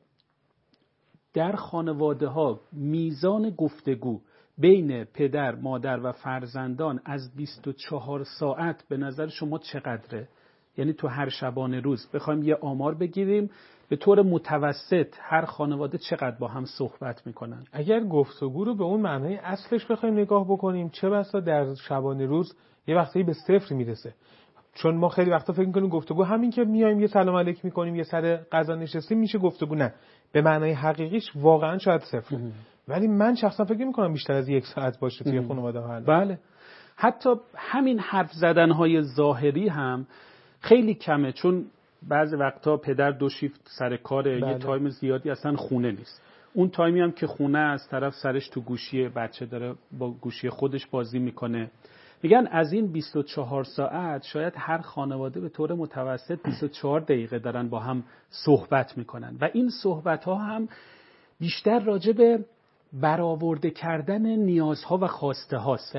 در خانواده ها میزان گفتگو بین پدر، مادر و فرزندان از 24 ساعت به نظر شما چقدره؟ یعنی تو هر شبانه روز بخوایم یه آمار بگیریم، به طور متوسط هر خانواده چقدر با هم صحبت میکنن؟
اگر گفتگو رو به اون معنای اصلش بخوایم نگاه بکنیم، چه بسا در شبانه روز یه وقتی به 0 میرسه. چون ما خیلی وقتا فکر میکنیم گفتگو همین که میایم یه سلام علیک میکنیم یه سر غذا نشستیم میشه گفتگو. نه، به معنای حقیقیش واقعا شاید 0. ولی من شخصا فکر میکنم بیشتر از 1 ساعت باشه توی خانواده ها.
بله، حتی همین حرف زدن های ظاهری هم خیلی کمه، چون بعضی وقتا پدر 2 شیفت سر کاره، یه تایم زیادی اصلا خونه نیست. اون تایمی هم که خونه از طرف سرش تو گوشی بچه داره با گوشی خودش بازی میکنه. میگن از این 24 ساعت شاید هر خانواده به طور متوسط 24 دقیقه دارن با هم صحبت میکنن و این صحبت ها هم بیشتر راجع به برآورده کردن نیازها و خواسته هاست.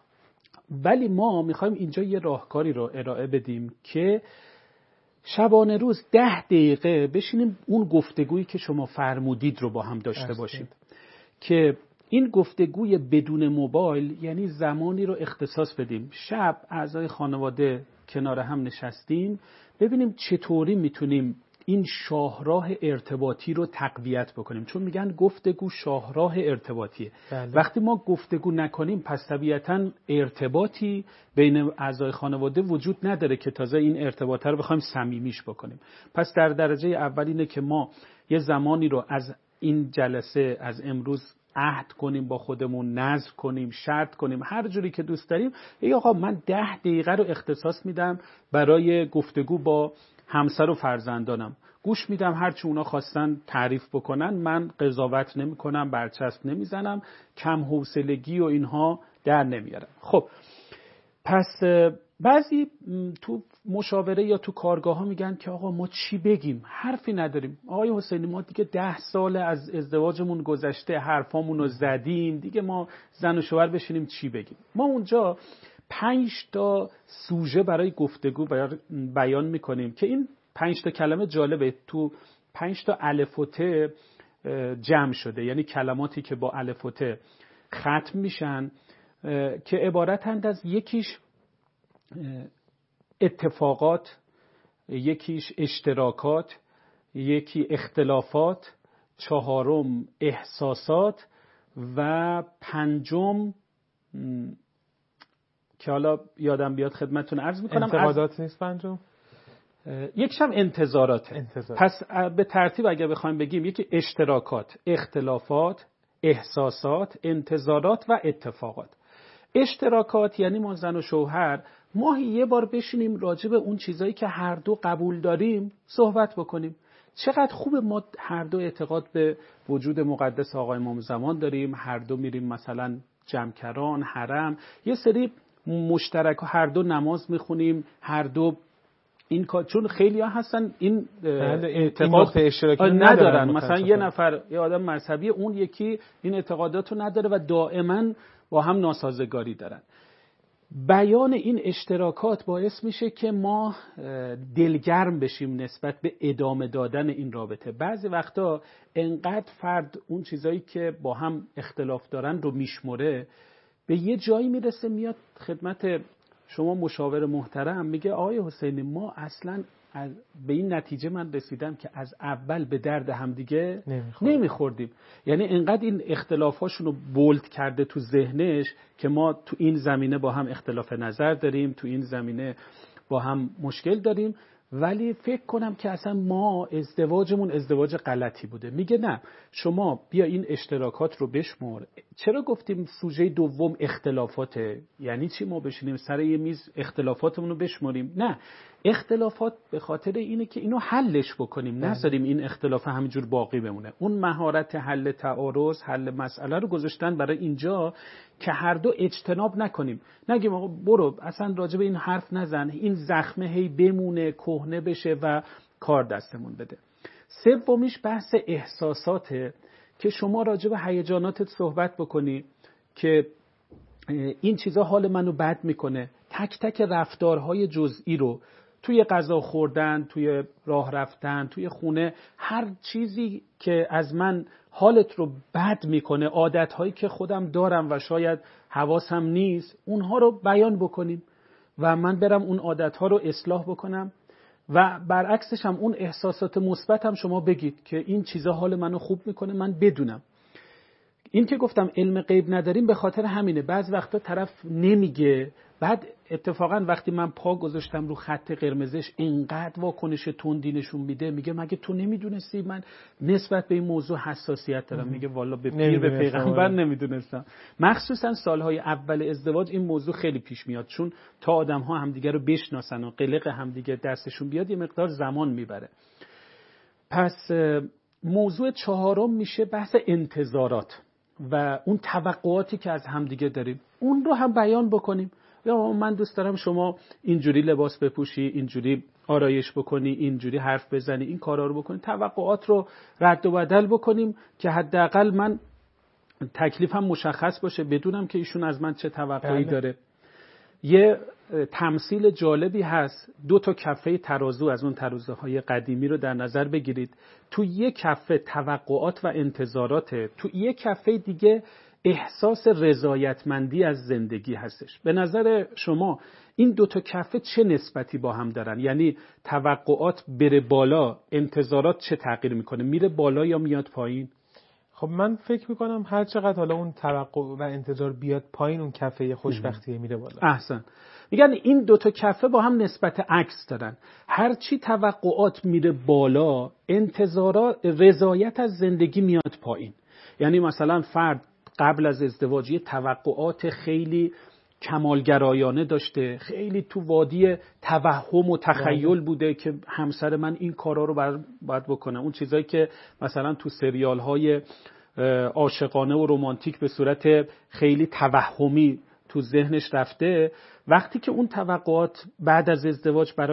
ولی ما میخوایم اینجا یه راهکاری رو ارائه بدیم که شبانه روز 10 دقیقه بشینیم اون گفتگویی که شما فرمودید رو با هم داشته باشیم. که این گفتگوی بدون موبایل یعنی زمانی رو اختصاص بدیم. شب اعضای خانواده کنار هم نشستیم، ببینیم چطوری میتونیم این شاهراه ارتباطی رو تقویت بکنیم. چون میگن گفتگو شاهراه ارتباطیه. وقتی ما گفتگو نکنیم پس طبیعتاً ارتباطی بین اعضای خانواده وجود نداره که تازه این ارتباط رو بخوایم صمیمیش بکنیم. پس در درجه اول اینه که ما یه زمانی رو از این جلسه از امروز عهد کنیم با خودمون، نذر کنیم، شرط کنیم، هر جوری که دوست داریم. آقا من 10 دقیقه رو اختصاص میدم برای گفتگو با همسر و فرزندانم. گوش میدم، هر چی اونا خواستن تعریف بکنن، من قضاوت نمی کنم، برچسب نمیزنم، کم حوصلگی و اینها در نمیارم. خب پس بعضی تو مشاوره یا تو کارگاه ها میگن که آقا ما چی بگیم؟ حرفی نداریم. آقای حسینی ما دیگه 10 سال از ازدواجمون گذشته، حرفامون رو زدیم، دیگه ما زن و شوهر بشینیم چی بگیم؟ ما اونجا 5 تا سوژه برای گفتگو بیان میکنیم که این 5 تا کلمه جالبه، تو 5 تا الف و ت جمع شده، یعنی کلماتی که با الف و ت ختم میشن که عبارتند از یکیش اتفاقات، یکیش اشتراکات، یکی اختلافات، 4 احساسات و 5 که حالا یادم بیاد خدمتتون عرض میکنم
انتقادات نیست 5،
یکیش هم انتظاراته. پس به ترتیب اگر بخوایم بگیم یکی اشتراکات، اختلافات، احساسات، انتظارات و اتفاقات. اشتراکات یعنی ما زن و شوهر ماهی یه بار بشینیم راجع به اون چیزایی که هر دو قبول داریم صحبت بکنیم. چقدر خوبه ما هر دو اعتقاد به وجود مقدس آقا امام زمان داریم، هر دو میریم مثلا جمکران، حرم، یه سری مشترک، هر دو نماز میخونیم، هر دو این کار، چون خیلی ها هستن این اعتقاد
اشتراکی
ندارن، مثلا یه نفر یه آدم مذهبی، اون یکی این اعتقاداتو نداره و دائما با هم ناسازگاری دارن. بیان این اشتراکات باعث میشه که ما دلگرم بشیم نسبت به ادامه دادن این رابطه. بعضی وقتا انقدر فرد اون چیزایی که با هم اختلاف دارن رو میشمره، به یه جایی میرسه میاد خدمت شما مشاور محترم میگه آقای حسینی ما اصلا به این نتیجه من رسیدم که از اول به درد همدیگه نمیخوردیم. یعنی انقدر این اختلافاشون رو بولد کرده تو ذهنش که ما تو این زمینه با هم اختلاف نظر داریم، تو این زمینه با هم مشکل داریم، ولی فکر کنم که اصلا ما ازدواجمون ازدواج غلطی بوده. میگه نه، شما بیا این اشتراکات رو بشمر. چرا گفتیم سوژه دوم اختلافاته؟ یعنی چی ما بشینیم سر یه میز اختلافاتمون رو بشمریم؟ نه، اختلافات به خاطر اینه که اینو حلش بکنیم، نذاریم این اختلاف همینجور باقی بمونه. اون مهارت حل تعارض، حل مسئله رو گذاشتن برای اینجا که هر دو اجتناب نکنیم، نگیم آقا برو اصلا راجع به این حرف نزن، این زخمه هی بمونه کهنه بشه و کار دستمون بده. سومیش بحث احساساته که شما راجع به هیجاناتت صحبت بکنی که این چیزا حال منو بد میکنه. تک تک رفتارهای جزئی رو توی غذا خوردن، توی راه رفتن، توی خونه، هر چیزی که از من حالت رو بد میکنه، عادتهایی که خودم دارم و شاید حواسم نیست، اونها رو بیان بکنیم و من برم اون عادتها رو اصلاح بکنم و برعکسش هم اون احساسات مثبت هم شما بگید که این چیزا حال منو خوب میکنه، من بدونم. این که گفتم علم غیب نداریم به خاطر همینه. بعض وقتا طرف نمیگه، بعد اتفاقا وقتی من پا گذاشتم رو خط قرمزش اینقدر واکنش تندی نشون میده، میگه مگه تو نمیدونستی من نسبت به این موضوع حساسیت دارم؟ میگه والا به پیر به پیغمبر نمیدونستم. مخصوصا سالهای اول ازدواج این موضوع خیلی پیش میاد، چون تا آدم‌ها همدیگه رو بشناسن و قلق همدیگه دستشون بیاد یه مقدار زمان میبره. پس موضوع 4 میشه بحث انتظارات و اون توقعاتی که از همدیگه داریم، اون رو هم بیان بکنیم. یا من دوست دارم شما اینجوری لباس بپوشی، اینجوری آرایش بکنی، اینجوری حرف بزنی، این کارا رو بکنی. توقعات رو رد و بدل بکنیم که حداقل من تکلیفم مشخص باشه، بدونم که ایشون از من چه توقعی داره. یه تمثیل جالبی هست، 2 تا کفه ترازو از اون ترازوهای قدیمی رو در نظر بگیرید. تو یک کفه توقعات و انتظاراته، تو یک کفه دیگه احساس رضایتمندی از زندگی هستش. به نظر شما این 2 تا کفه چه نسبتی با هم دارن؟ یعنی توقعات بره بالا، انتظارات چه تغییر میکنه؟ میره بالا یا میاد پایین؟
خب من فکر میکنم هر چقدر حالا اون توقع و انتظار بیاد پایین، اون کفه خوشبختیه میره بالا.
احسن. میگن این 2 تا کفه با هم نسبت عکس دارن. هر چی توقعات میره بالا، انتظارات، رضایت از زندگی میاد پایین. یعنی مثلا فرد قبل از ازدواج یه توقعات خیلی کمالگرایانه داشته، خیلی تو وادی توهم و تخیل بوده که همسر من این کارا رو باید بکنه. اون چیزایی که مثلا تو سریال های عاشقانه و رمانتیک به صورت خیلی توهمی تو ذهنش رفته، وقتی که اون توقعات بعد از ازدواج براش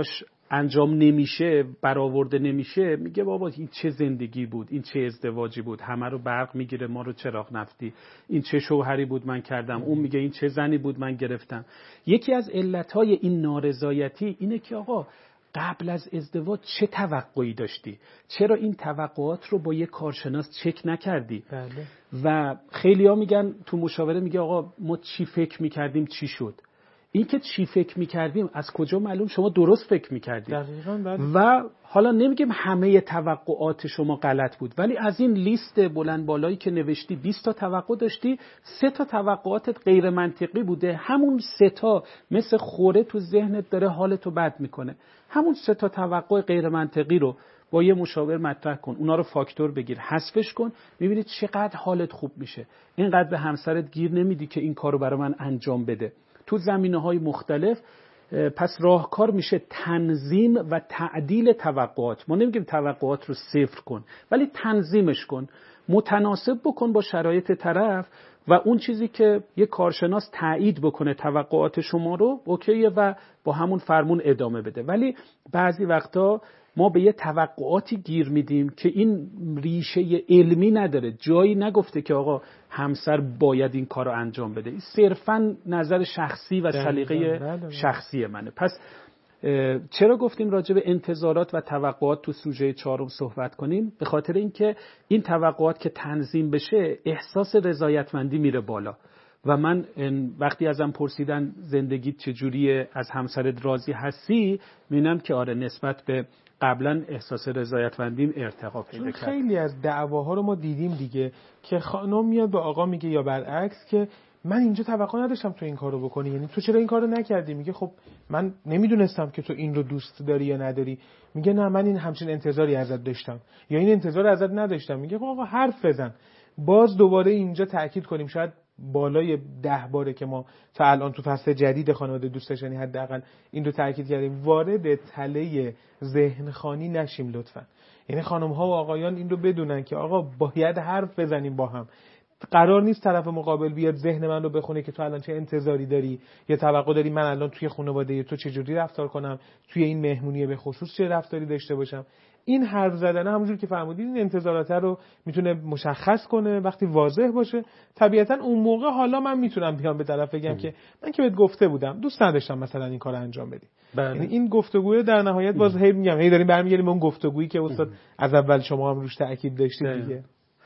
انجام نمیشه، برآورده نمیشه، میگه بابا این چه زندگی بود، این چه ازدواجی بود، همه رو برق میگیره ما رو چراغ نفتی، این چه شوهری بود من کردم، اون میگه این چه زنی بود من گرفتم. یکی از علتهای این نارضایتی اینه که آقا قبل از ازدواج چه توقعی داشتی؟ چرا این توقعات رو با یه کارشناس چک نکردی؟
بله.
و خیلی‌ها میگن تو مشاوره، میگه آقا ما چی فکر میکردیم چی شد. این که چی فکر میکردیم از کجا معلوم شما درست فکر میکردیم؟
دقیقاً. بله.
و حالا نمیگیم همه توقعات شما غلط بود، ولی از این لیست بلند بالایی که نوشتی 20 تا توقع داشتی، 3 تا توقعاتت غیر منطقی بوده. همون 3 تا مثل خوره تو ذهنت داره حالتو بد میکنه. همون 3 تا توقع غیر منطقی رو با یه مشاور مطرح کن، اونا رو فاکتور بگیر، حذفش کن، میبینی چقدر حالت خوب میشه. اینقدر به همسرت گیر نمیدی که این کارو برای من انجام بده. تو زمینه‌های مختلف. پس راهکار میشه تنظیم و تعدیل توقعات. ما نمیگیم توقعات رو صفر کن، ولی تنظیمش کن، متناسب بکن با شرایط طرف و اون چیزی که یه کارشناس تایید بکنه توقعات شما رو اوکیه و با همون فرمون ادامه بده. ولی بعضی وقتا ما به یه توقعاتی گیر میدیم که این ریشه علمی نداره، جایی نگفته که آقا همسر باید این کار رو انجام بده. این صرفاً نظر شخصی و سلیقه شخصی منه. پس چرا گفتیم راجع به انتظارات و توقعات تو سوژه 4 صحبت کنیم؟ به خاطر اینکه این توقعات که تنظیم بشه احساس رضایتمندی میره بالا. و من وقتی ازم پرسیدن زندگیت چجوریه، از همسرت راضی هستی، میبینم که آره نسبت به قبلا احساس رضایتمندیم ارتقا پیدا کرد.
خیلی از دعواها رو ما دیدیم دیگه که خانم میاد به آقا میگه یا برعکس که من اینجا توقع نداشتم تو این کارو بکنی، یعنی تو چرا این کارو نکردی؟ میگه خب من نمیدونستم که تو این رو دوست داری یا نداری. میگه نه من این همچین انتظاری ازت داشتم یا این انتظار ازت نداشتم. میگه خب آقا حرف بزن. باز دوباره اینجا تاکید کنیم، شاید بالای 10 باره که ما تا الان تو فصل جدید خانواده دوست داشتنی حداقل این رو تاکید کردیم، وارد تله ذهنخوانی نشیم لطفا. یعنی خانم ها و آقایان این رو بدونن که آقا باید حرف بزنیم با هم. قرار نیست طرف مقابل بیاد ذهن من رو بخونه که تو الان چه انتظاری داری یا توقع داری من الان توی خانواده تو چه جوری رفتار کنم، توی این مهمونی به خصوص چه رفتاری داشته باشم. این حرف زدن همونجوری که فرمودید این انتظارات رو میتونه مشخص کنه. وقتی واضح باشه طبیعتا اون موقع حالا من میتونم بیام به طرف بگم که من که بهت گفته بودم دوست نداشتم مثلا این کارو انجام بدی. یعنی این گفتگوی در نهایت باز هی میگم هی داریم برمیگردیم به اون گفتگویی که استاد از اول شما هم روش تاکید داشتید دیگه.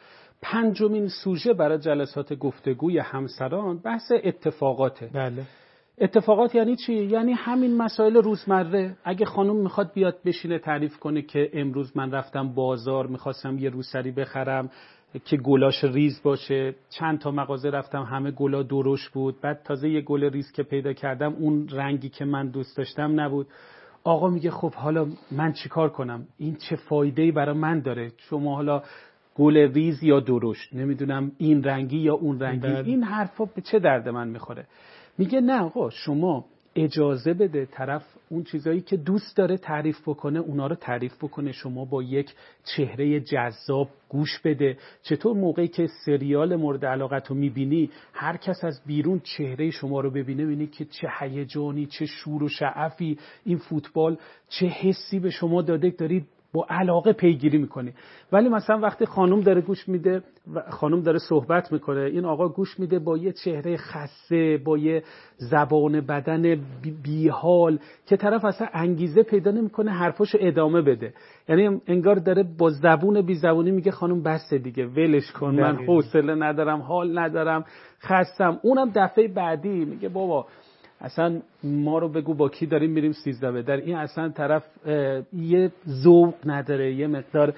پنجمین سوژه برای جلسات گفتگوی همسران بحث اتفاقاته.
بله.
اتفاقات یعنی چی؟ یعنی همین مسائل روزمره. اگه خانم میخواد بیاد بشینه تعریف کنه که امروز من رفتم بازار میخواستم یه روسری بخرم که گلاش ریز باشه، چند تا مغازه رفتم همه گلا درشت بود، بعد تازه یه گل ریز که پیدا کردم اون رنگی که من دوست داشتم نبود. آقا میگه خب حالا من چیکار کنم؟ این چه فایده‌ای برای من داره؟ شما حالا گل ریز یا درشت، نمیدونم این رنگی یا اون رنگی، این حرفا به چه درد من میخوره؟ میگه نه آقا شما اجازه بده طرف اون چیزایی که دوست داره تعریف بکنه اونا رو تعریف بکنه، شما با یک چهره جذاب گوش بده. چطور موقعی که سریال مورد علاقت رو میبینی هر کس از بیرون چهره شما رو ببینه ببینی که چه هیجانی، چه شور و شعفی این فوتبال چه حسی به شما داده، دارید با علاقه پیگیری میکنی. ولی مثلا وقتی خانم داره گوش میده و خانم داره صحبت میکنه این آقا گوش میده با یه چهره خسته، با یه زبان بدن بیحال که طرف اصلا انگیزه پیدا نمیکنه حرفاشو ادامه بده. یعنی انگار داره با زبون بی زبونی میگه خانم بس دیگه ولش کن، من حوصله ندارم، حال ندارم، خستم. اونم دفعه بعدی میگه بابا اصلا ما رو بگو با کی داریم میریم 13 در این اصلا طرف یه ذوق نداره، یه مقدار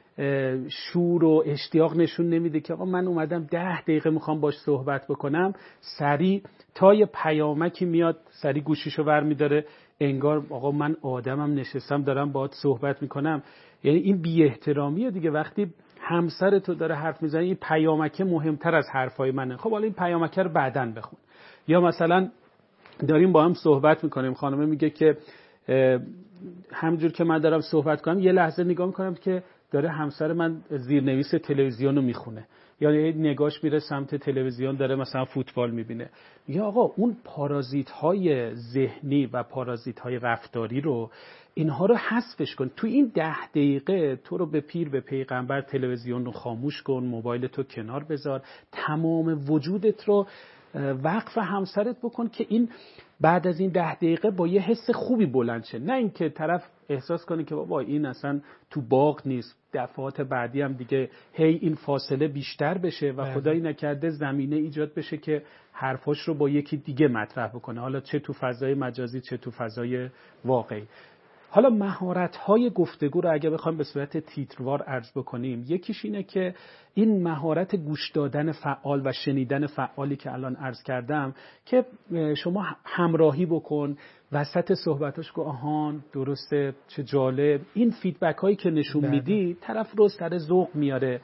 شور و اشتیاق نشون نمیده که آقا من اومدم 10 دقیقه میخوام باش صحبت بکنم. سری تا یه پیامکی میاد سری گوشیشو برمیداره، انگار آقا من آدمم نشستم دارم باهات صحبت میکنم. یعنی این بی احترامیه دیگه. وقتی همسر تو داره حرف میزنه این پیامکه مهمتر از حرفای منه، خب حالا این پیامکه رو بعدن بخون. یا مثلا داریم با هم صحبت میکنیم، خانمه میگه که همینجور که من دارم صحبت کنم یه لحظه نگاه میکنم که داره همسر من زیرنویس تلویزیون رو میخونه یا نگاش میره سمت تلویزیون داره مثلا فوتبال میبینه، میگه آقا اون پارازیت های ذهنی و پارازیت های رفتاری رو اینها رو حذفش کن. تو این 10 دقیقه تو رو به پیر به پیغمبر تلویزیون رو خاموش کن، موبایل تو کنار بذار، تمام وجودت رو وقف همسرت بکن که این بعد از این 10 دقیقه با یه حس خوبی بلند شه، نه اینکه طرف احساس کنه که بابا این اصلا تو باغ نیست، دفعات بعدی هم دیگه هی این فاصله بیشتر بشه و خدایی نکرده زمینه ایجاد بشه که حرفاش رو با یکی دیگه مطرح بکنه، حالا چه تو فضای مجازی چه تو فضای واقعی. حالا مهارت‌های گفتگو رو اگه بخوایم به صورت تیتروار عرض بکنیم، یکیش اینه که این مهارت گوش دادن فعال و شنیدن فعالی که الان عرض کردم که شما همراهی بکن، وسط صحبتاش گو آهان درسته چه جالب، این فیدبک هایی که نشون میدی طرف رو سر ذوق میاره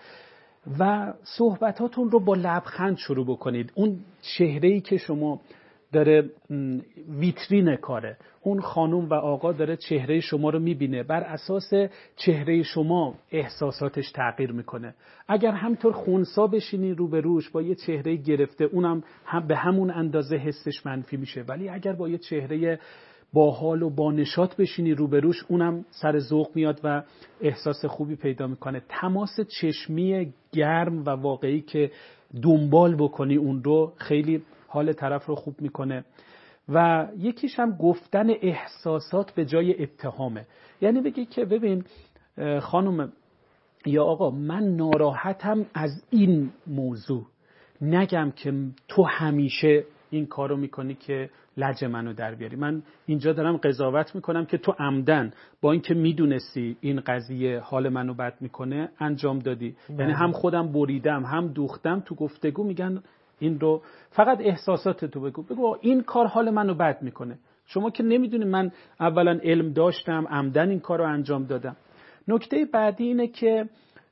و صحبتاتون رو با لبخند شروع بکنید. اون چهره‌ای که شما داره ویترین کاره، اون خانم و آقا داره چهره شما رو میبینه، بر اساس چهره شما احساساتش تغییر میکنه. اگر همطور خونسا بشینی روبروش با یه چهره گرفته، اونم به همون اندازه حسش منفی میشه، ولی اگر با یه چهره با حال و با نشاط بشینی روبروش، اونم سر ذوق میاد و احساس خوبی پیدا میکنه. تماس چشمی گرم و واقعی که دنبال بکنی اون رو خیلی حال طرف رو خوب میکنه. و یکیش هم گفتن احساسات به جای اتهامه، یعنی بگی که ببین خانم یا آقا من ناراحتم از این موضوع، نگم که تو همیشه این کارو میکنی که لج منو در بیاری. من اینجا دارم قضاوت میکنم که تو عمدن با اینکه میدونستی این قضیه حال منو بد میکنه انجام دادی. یعنی هم خودم بریدم هم دوختم. تو گفتگو میگن این رو فقط احساسات تو بگو این کار حال منو بد میکنه. شما که نمیدونی من اولا علم داشتم عمدن این کار رو انجام دادم. نکته بعدی اینه که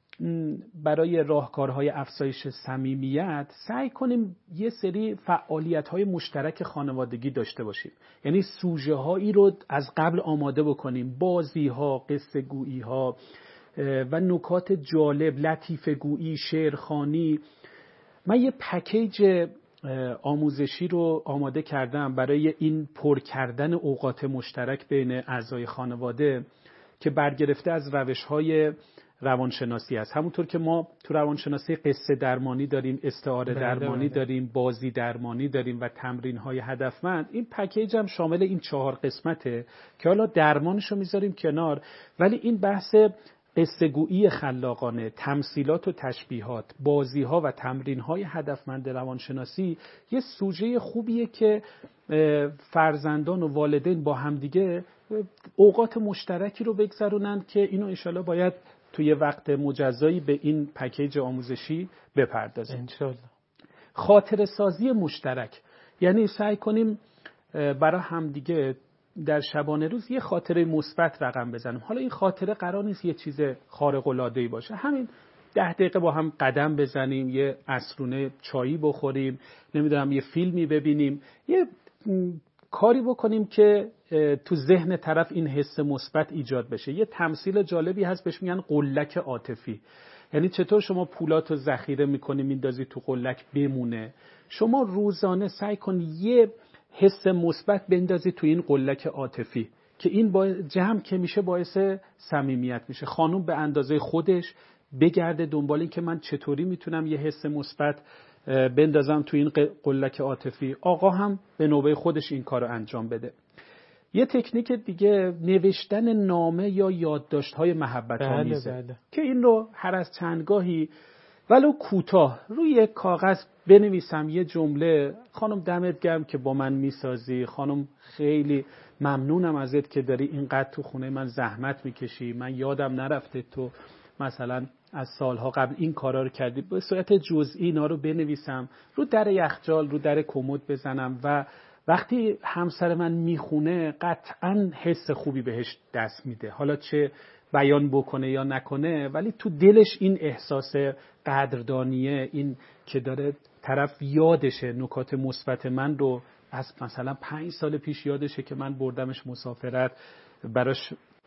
برای راهکارهای افزایش صمیمیت سعی کنیم یه سری فعالیت‌های مشترک خانوادگی داشته باشیم. یعنی سوژه هایی رو از قبل آماده بکنیم، بازی‌ها، قصه گویی‌ها و نکات جالب، لطیفه گویی، شعرخوانی. من یه پکیج آموزشی رو آماده کردم برای این پر کردن اوقات مشترک بین اعضای خانواده که برگرفته از روش‌های روانشناسی است. همونطور که ما تو روانشناسی قصه درمانی داریم، استعاره درمانی داریم، بازی درمانی داریم و تمرین‌های هدفمند، این پکیج هم شامل این 4 قسمته که حالا درمانش رو میذاریم کنار، ولی این بحث قصه‌گویی خلاقانه، تمثیلات و تشبیهات، بازی‌ها و تمرین‌های هدفمند روانشناسی یه سوژه خوبیه که فرزندان و والدین با همدیگه اوقات مشترکی رو بگذرونن که اینو انشالله باید توی وقت مجزایی به این پکیج آموزشی بپردازیم.
انشالله.
خاطره سازی مشترک، یعنی سعی کنیم برای همدیگه در شبانه روز یه خاطره مثبت رقم بزنیم. حالا این خاطره قرار نیست یه چیز خارق العاده‌ای باشه، همین 10 دقیقه با هم قدم بزنیم، یه عصرونه چایی بخوریم، نمیدونم یه فیلمی ببینیم، یه کاری بکنیم که تو ذهن طرف این حس مثبت ایجاد بشه. یه تمثیل جالبی هست بهش میگن قلک عاطفی. یعنی چطور شما پولاتو ذخیره میکنی میندازی تو قلک بمونه، شما روزانه سعی کن یه حس مثبت بندازی تو این قلک عاطفی که این جمع که میشه باعث صمیمیت میشه. خانم به اندازه خودش بگرده دنبال این که من چطوری میتونم یه حس مثبت بندازم تو این قلک عاطفی، آقا هم به نوبه خودش این کارو انجام بده. یه تکنیک دیگه نوشتن نامه یا یادداشت‌های محبت آمیزه که این رو هر از چندگاهی ولو کوتاه روی کاغذ بنویسم یه جمله: خانم دمت گرم که با من میسازی، خانم خیلی ممنونم ازت که داری اینقدر تو خونه من زحمت میکشی، من یادم نرفته تو مثلا از سالها قبل این کارا رو کردی. به صورت جزئی اینا رو بنویسم، رو در یخچال، رو در کمد بزنم و وقتی همسر من میخونه قطعاً حس خوبی بهش دست میده. حالا چه بیان بکنه یا نکنه، ولی تو دلش این احساس قدردانیه، این که داره طرف یادشه نکات مثبت من رو از مثلا 5 سال پیش یادشه که من بردمش مسافرت، براش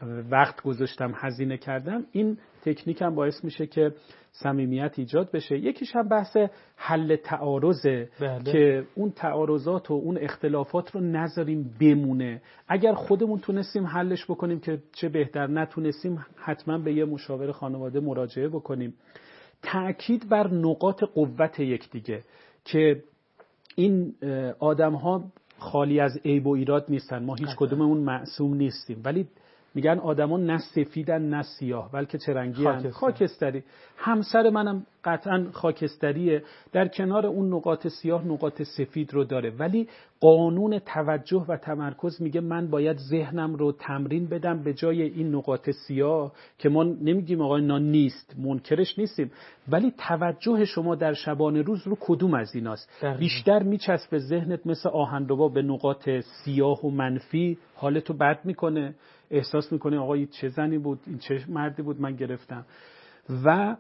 وقت گذاشتم، هزینه کردم، این تکنیک هم باعث میشه که صمیمیت ایجاد بشه. یکیش هم بحث حل تعارضه که اون تعارضات و اون اختلافات رو نذاریم بمونه. اگر خودمون تونستیم حلش بکنیم که چه بهتر، نتونستیم حتما به یه مشاور خانواده مراجعه بکنیم. تأکید بر نقاط قوت یکدیگه که این آدم‌ها خالی از عیب و ایراد نیستن، ما هیچ کدوممون معصوم نیستیم، ولی میگن آدما نه سفیدن نه سیاه بلکه چه رنگی هستن؟ خاکستری. همسر منم قطعا خاکستریه، در کنار اون نقاط سیاه نقاط سفید رو داره، ولی قانون توجه و تمرکز میگه من باید ذهنم رو تمرین بدم به جای این نقاط سیاه که ما نمیگیم آقا اینا نیست، منکرش نیستیم، ولی توجه شما در شبانه روز رو کدوم از ایناست؟ بیشتر میچسبه ذهنت مثل آهنربا به نقاط سیاه و منفی، حالتو بد میکنه، احساس میکنه آقا این چه زنی بود، این چه مردی بود من گرفتم. و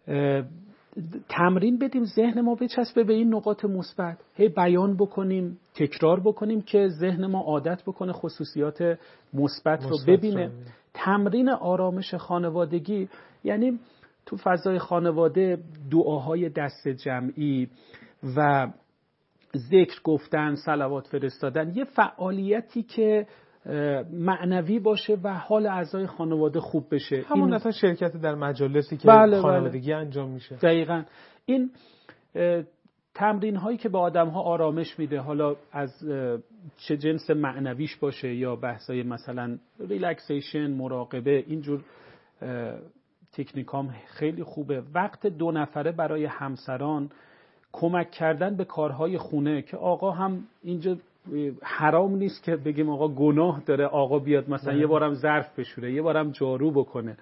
تمرین بدیم ذهن ما بچسبه به این نقاط مثبت، هی بیان بکنیم، تکرار بکنیم که ذهن ما عادت بکنه خصوصیات مثبت رو ببینه. تمرین آرامش خانوادگی یعنی تو فضای خانواده دعاهای دست جمعی و ذکر گفتن، صلوات فرستادن، یه فعالیتی که معنوی باشه و حال اعضای خانواده خوب بشه.
همون اصلا شرکت در مجالسی که خانوادگی انجام میشه.
دقیقاً این تمرین هایی که به آدم ها آرامش میده، حالا از چه جنس معنویش باشه یا بحثای مثلا ریلکسیشن، مراقبه، اینجور تکنیک هم خیلی خوبه. وقت 2 نفره برای همسران، کمک کردن به کارهای خونه که آقا هم اینجا حرام نیست که بگیم آقا گناه داره آقا بیاد مثلا یه بارم ظرف بشوره، یه بارم جارو بکنه.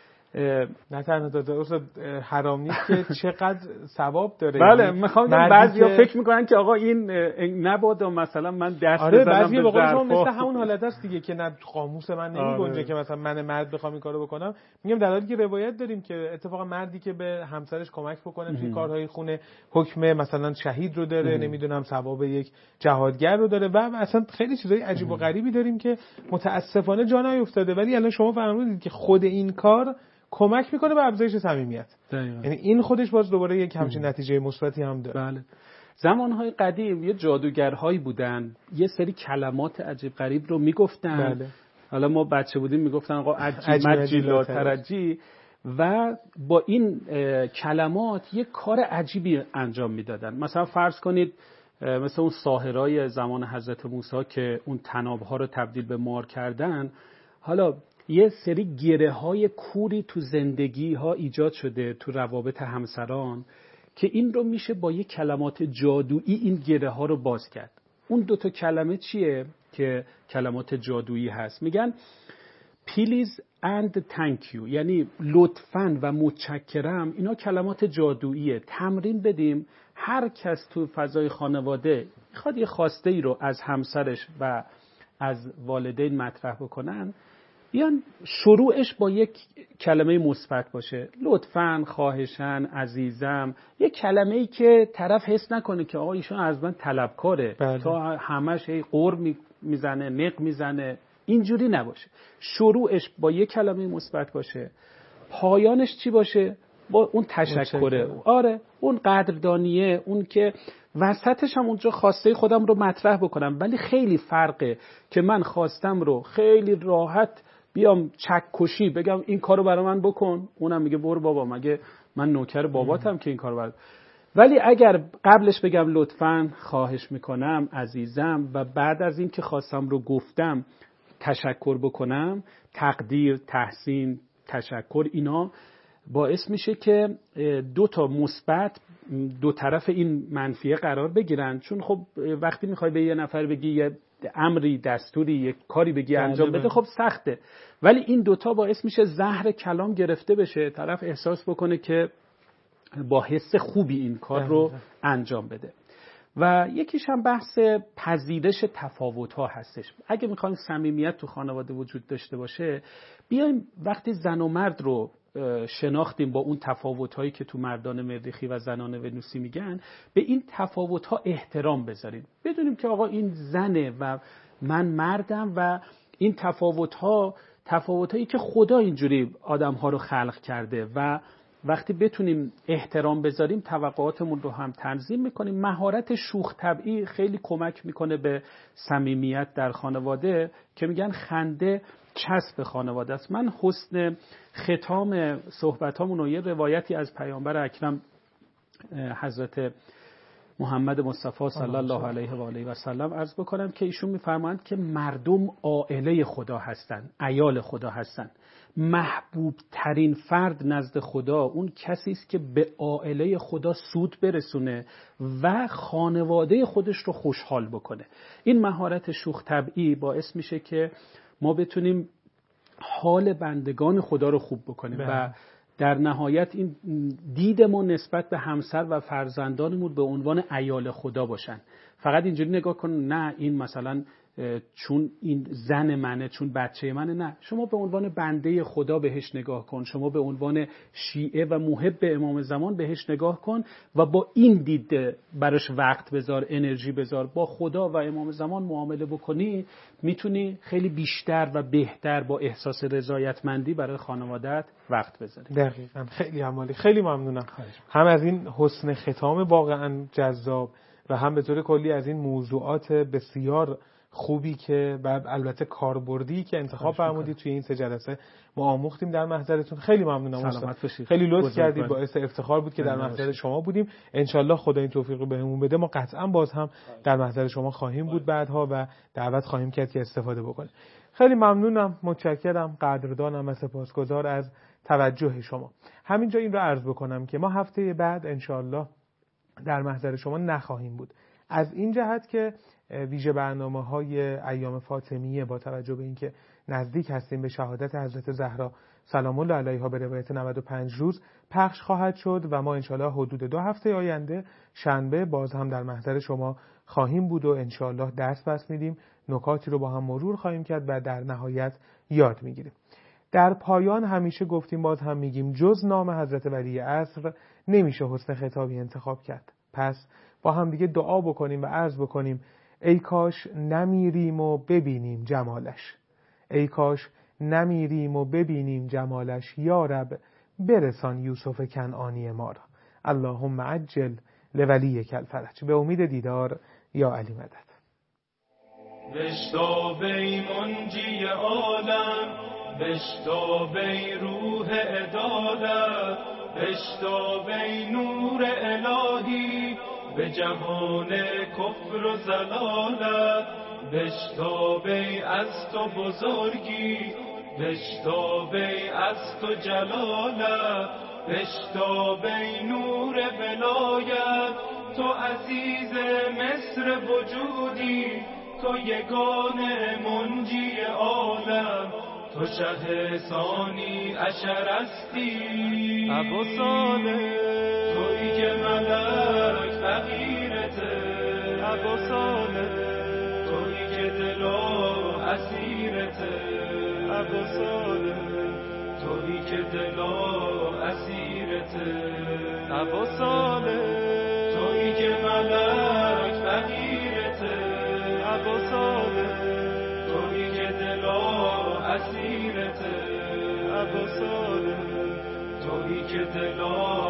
نه تنها درست حرام نیست که چقدر ثواب داره.
بله میخوام بعضیا فکر میکنن که آقا این نبادا مثلا من دست بزنم
بعضی
به
ظرفا. مثل همون حالت است دیگه که نه قاموس من نمیگنجه که مثلا من مرد بخوام این کارو بکنم. میگم در حالی که روایت داریم که اتفاقا مردی که به همسرش کمک بکنه توی کارهای خونه حکم مثلا شهید رو داره، نمیدونم ثواب یک جهادگر رو داره و اصلا خیلی چیزای عجیب و غریبی داریم که متاسفانه جا نیفتاده. ولی الان شما فرمودید که خود این کار کمک میکنه به افزایش صمیمیت. یعنی این خودش باز دوباره یک همچین نتیجه مثبتی هم داره.
بله. زمانهای قدیم یه جادوگرهایی بودن، یه سری کلمات عجیب غریب رو میگفتن.
بله.
حالا ما بچه بودیم میگفتن آقا عجی لا ترجی، و با این کلمات یه کار عجیبی انجام میدادن. مثلا فرض کنید مثل اون ساحرای زمان حضرت موسی که اون طناب‌ها رو تبدیل به مار کردن، حالا یه سری گره های کوری تو زندگی ها ایجاد شده تو روابط همسران که این رو میشه با یه کلمات جادویی این گره ها رو باز کرد. اون 2 کلمه چیه که کلمات جادویی هست؟ میگن please and thank you، یعنی لطفاً و متشکرم. اینا کلمات جادوییه. تمرین بدیم هر کس تو فضای خانواده میخواد یه خواسته ای رو از همسرش و از والدین مطرح بکنن، بیان شروعش با یک کلمه مثبت باشه. لطفاً، خواهشاً، عزیزم، یک کلمه‌ای که طرف حس نکنه که آقا ایشون از من طلبکاره.
بله.
تا همش قُر میزنه، نق میزنه. اینجوری نباشه. شروعش با یک کلمه مثبت باشه، پایانش چی باشه؟ با اون تشکره. آره، اون قدردانیه، اون که وسطش هم اونجا خواسته خودم رو مطرح بکنم. ولی خیلی فرقه که من خواستم رو خیلی راحت بیام چکشی بگم این کارو برای من بکن، اونم میگه برو بابا، مگه من نوکر باباتم که این کارو برای. ولی اگر قبلش بگم لطفاً، خواهش میکنم، عزیزم، و بعد از این که خواستم رو گفتم تشکر بکنم، تقدیر، تحسین، تشکر، اینا باعث میشه که 2 مثبت 2 طرف این منفیه قرار بگیرن. چون خب وقتی میخوای به یه نفر بگی یه امری، دستوری، یه کاری بگی انجام بده، خب سخته. ولی این 2 باعث میشه زهر کلام گرفته بشه، طرف احساس بکنه که با حس خوبی این کار رو انجام بده. و یکیش هم بحث پذیرش تفاوت‌ها هستش. اگه میخوایم صمیمیت تو خانواده وجود داشته باشه، بیایم وقتی زن و مرد رو شناختیم با اون تفاوت‌هایی که تو مردان مریخی و زنان ونوسی میگن، به این تفاوت‌ها احترام بذاریم. بدونیم که آقا این زنه و من مردم و این تفاوت‌ها تفاوتایی که خدا اینجوری آدم‌ها رو خلق کرده و وقتی بتونیم احترام بذاریم توقعاتمون رو هم تنظیم میکنیم. مهارت شوخ طبعی خیلی کمک میکنه به صمیمیت در خانواده که میگن خنده چسب خانواده است. من حسن ختام صحبتامون رو یه روایتی از پیامبر اکرم حضرت محمد مصطفی صلی الله علیه و آله و سلم عرض بکنم که ایشون میفرمایند که مردم عائله خدا هستند، عیال خدا هستند. محبوب ترین فرد نزد خدا اون کسی است که به عائله خدا سود برسونه و خانواده خودش رو خوشحال بکنه. این مهارت شوخ طبعی باعث میشه که ما بتونیم حال بندگان خدا رو خوب بکنیم و در نهایت این دیدمون نسبت به همسر و فرزندانمون به عنوان عیال خدا باشن. فقط اینجوری نگاه کن نه این مثلا چون این زن منه، چون بچه منه، نه، شما به عنوان بنده خدا بهش نگاه کن، شما به عنوان شیعه و محب امام زمان بهش نگاه کن و با این دید براش وقت بذار، انرژی بذار، با خدا و امام زمان معامله بکنی میتونی خیلی بیشتر و بهتر با احساس رضایتمندی برای خانوادت وقت بذاری.
دقیقاً. خیلی عالی، خیلی ممنونم هم از این حسن ختام واقعا جذاب و هم به طور کلی از این موضوعات بسیار خوبی که بعد البته کاربردی که انتخاب فرمودید توی این 3 جلسه ما آموختیم در محضرتون. خیلی ممنونم استاد، خیلی لطف کردید، باعث افتخار بود که در محضر شما بودیم. انشالله خدا این توفیق رو بهمون بده، ما قطعا باز هم در محضر شما خواهیم بود بعدها و دعوت خواهیم کرد که استفاده بکنید. خیلی ممنونم، متشکرم، قدردانم و سپاسگزار از توجه شما. همینجا این رو عرض بکنم که ما هفته بعد انشالله در محضر شما نخواهیم بود، از این جهت که ویژه برنامه‌های ایام فاطمیه با توجه به اینکه نزدیک هستیم به شهادت حضرت زهرا سلام الله علیها به روایت 95 روز پخش خواهد شد و ما انشالله حدود 2 هفته آینده شنبه باز هم در محضر شما خواهیم بود و انشالله درس پس میدیم، نکاتی رو با هم مرور خواهیم کرد و در نهایت یاد میگیریم. در پایان همیشه گفتیم باز هم میگیم جز نام حضرت ولی عصر نمیشه حسن خطابی انتخاب کرد. پس با هم دیگه دعا بکنیم و عرض بکنیم ای کاش نمیریم و ببینیم جمالش، ای کاش نمیریم و ببینیم جمالش، یا رب برسان یوسف کنعانی ما را، اللهم عجل لولیک الفرج. به امید دیدار، یا علی مدد.
بشتابی منجی عالم، بشتابی روح عدالت، بشتابی نور الهی به جهان کفر و زلالت، بشتابی از تو بزرگی، بشتابی از تو جلالت، بشتابی نور ولایت، تو عزیز مصر وجودی، تو یگان منجی عالم، تو شه ثانی عشر استی، ابو صالح تویی که ملک فقیرته، ابو صالح تویی که دلا اسیرته، ابو صالح تویی که دلا اسیرته، ابو صالح تویی که ملک فقیرته، ابو صالح تویی که دلا اسیرته، ابو صالح تویی که دلا